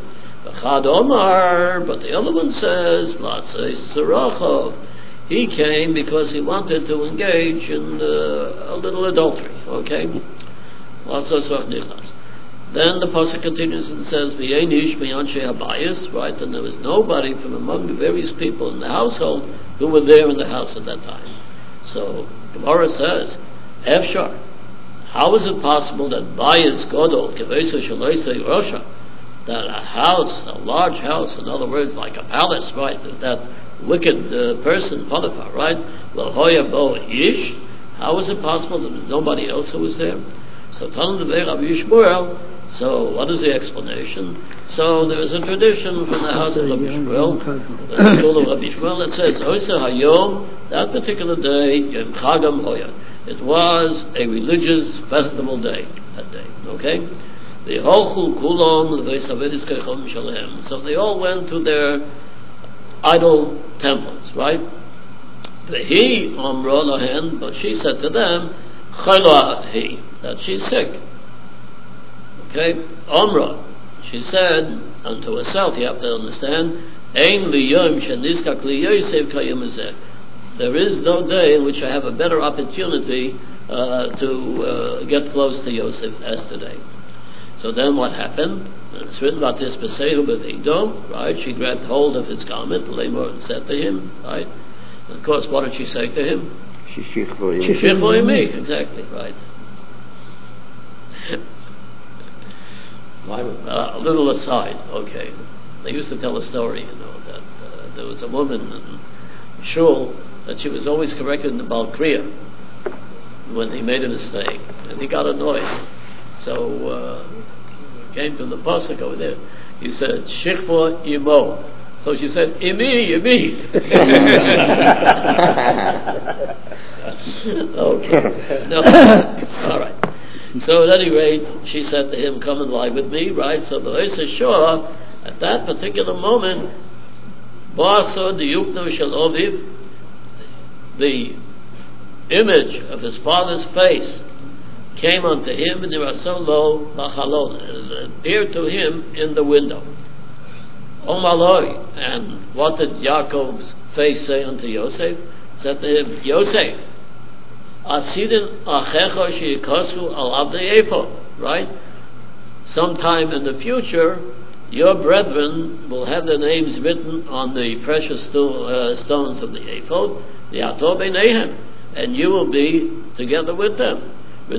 Chad Omar, but the other one says, Latzei Sirachov. He came because he wanted to engage in uh, a little adultery, okay? Latzei Sirach Nichlas. Then the pasuk continues and says, "V'yeinish mi'anshe habayis," right? And there was nobody from among the various people in the household who were there in the house at that time. So Gemara says, "Efshar, how is it possible that bayis godol kevesa shaloisei rosha, that a house, a large house, in other words, like a palace, right? That wicked uh, person, Potiphar, right? L'hoya bo ish. How is it possible that there was nobody else who was there?" So Tanam Devei Rabbi Yishmael. So what is the explanation? So there is a tradition from the house of Rabbi Yishmael, the school of Rabbi Yishmael, that says, Oisa Hayom, that particular day, Yom Chagam Hoya. It was a religious festival day, that day, okay? The Holchul Kulon, the Savedis Kechom Shalem. So they all went to their idol temples, right? The he, Omro Lohen, but she said to them, Chayla he, that she's sick. Okay, Omra, she said unto herself, you have to understand, Ein liyom sheniskak liyosev kayom hazeh. There is no day in which I have a better opportunity uh, to uh, get close to Yosef as today. So then what happened? It's written about this Besehu Bevido, right? She grabbed hold of his garment, Lamor, and said to him, right? And of course, what did she say to him? Shishich me, exactly, right. Uh, a little aside, okay. They used to tell a story, you know, that uh, there was a woman in Shul that she was always corrected in the Baal Kriya when he made a mistake, and he got annoyed. So uh, he came to the pasuk over there. He said, "Shichva Imo." So she said, "Imi, Imi." Okay. No. All right. So at any rate, she said to him, "Come and lie with me," right? So the Oisa Shor, at that particular moment, Ba'asa the Yukno Shel Oviv, the image of his father's face came unto him, and Irasolo Bachalon, it appeared to him in the window. Omaloi, and what did Yaakov's face say unto Yosef? It said to him, "Yosef, Asidin achecha sheikasu al avdei ephod," right? Sometime in the future, your brethren will have their names written on the precious sto- uh, stones of the ephod, the ato beinehem, and you will be together with them. Do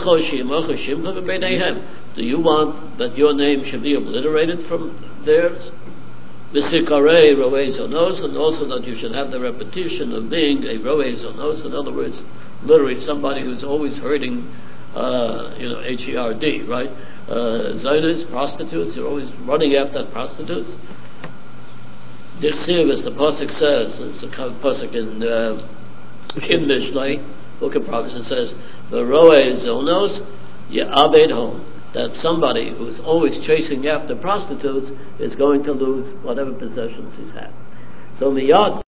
you want that your name should be obliterated from theirs? V'sikarei roei zonos, and also that you should have the repetition of being a roei zonos. In other words, literally somebody who's always hurting, uh, you know, H E R D, right? Uh, zonos, prostitutes, you're always running after prostitutes. Dichsiv, as the pasuk says, it's a pasuk in uh, in Mishlei, Book of Proverbs, it says, "The roei zonos ye'abed home." That somebody who's always chasing after prostitutes is going to lose whatever possessions he's had. So miyad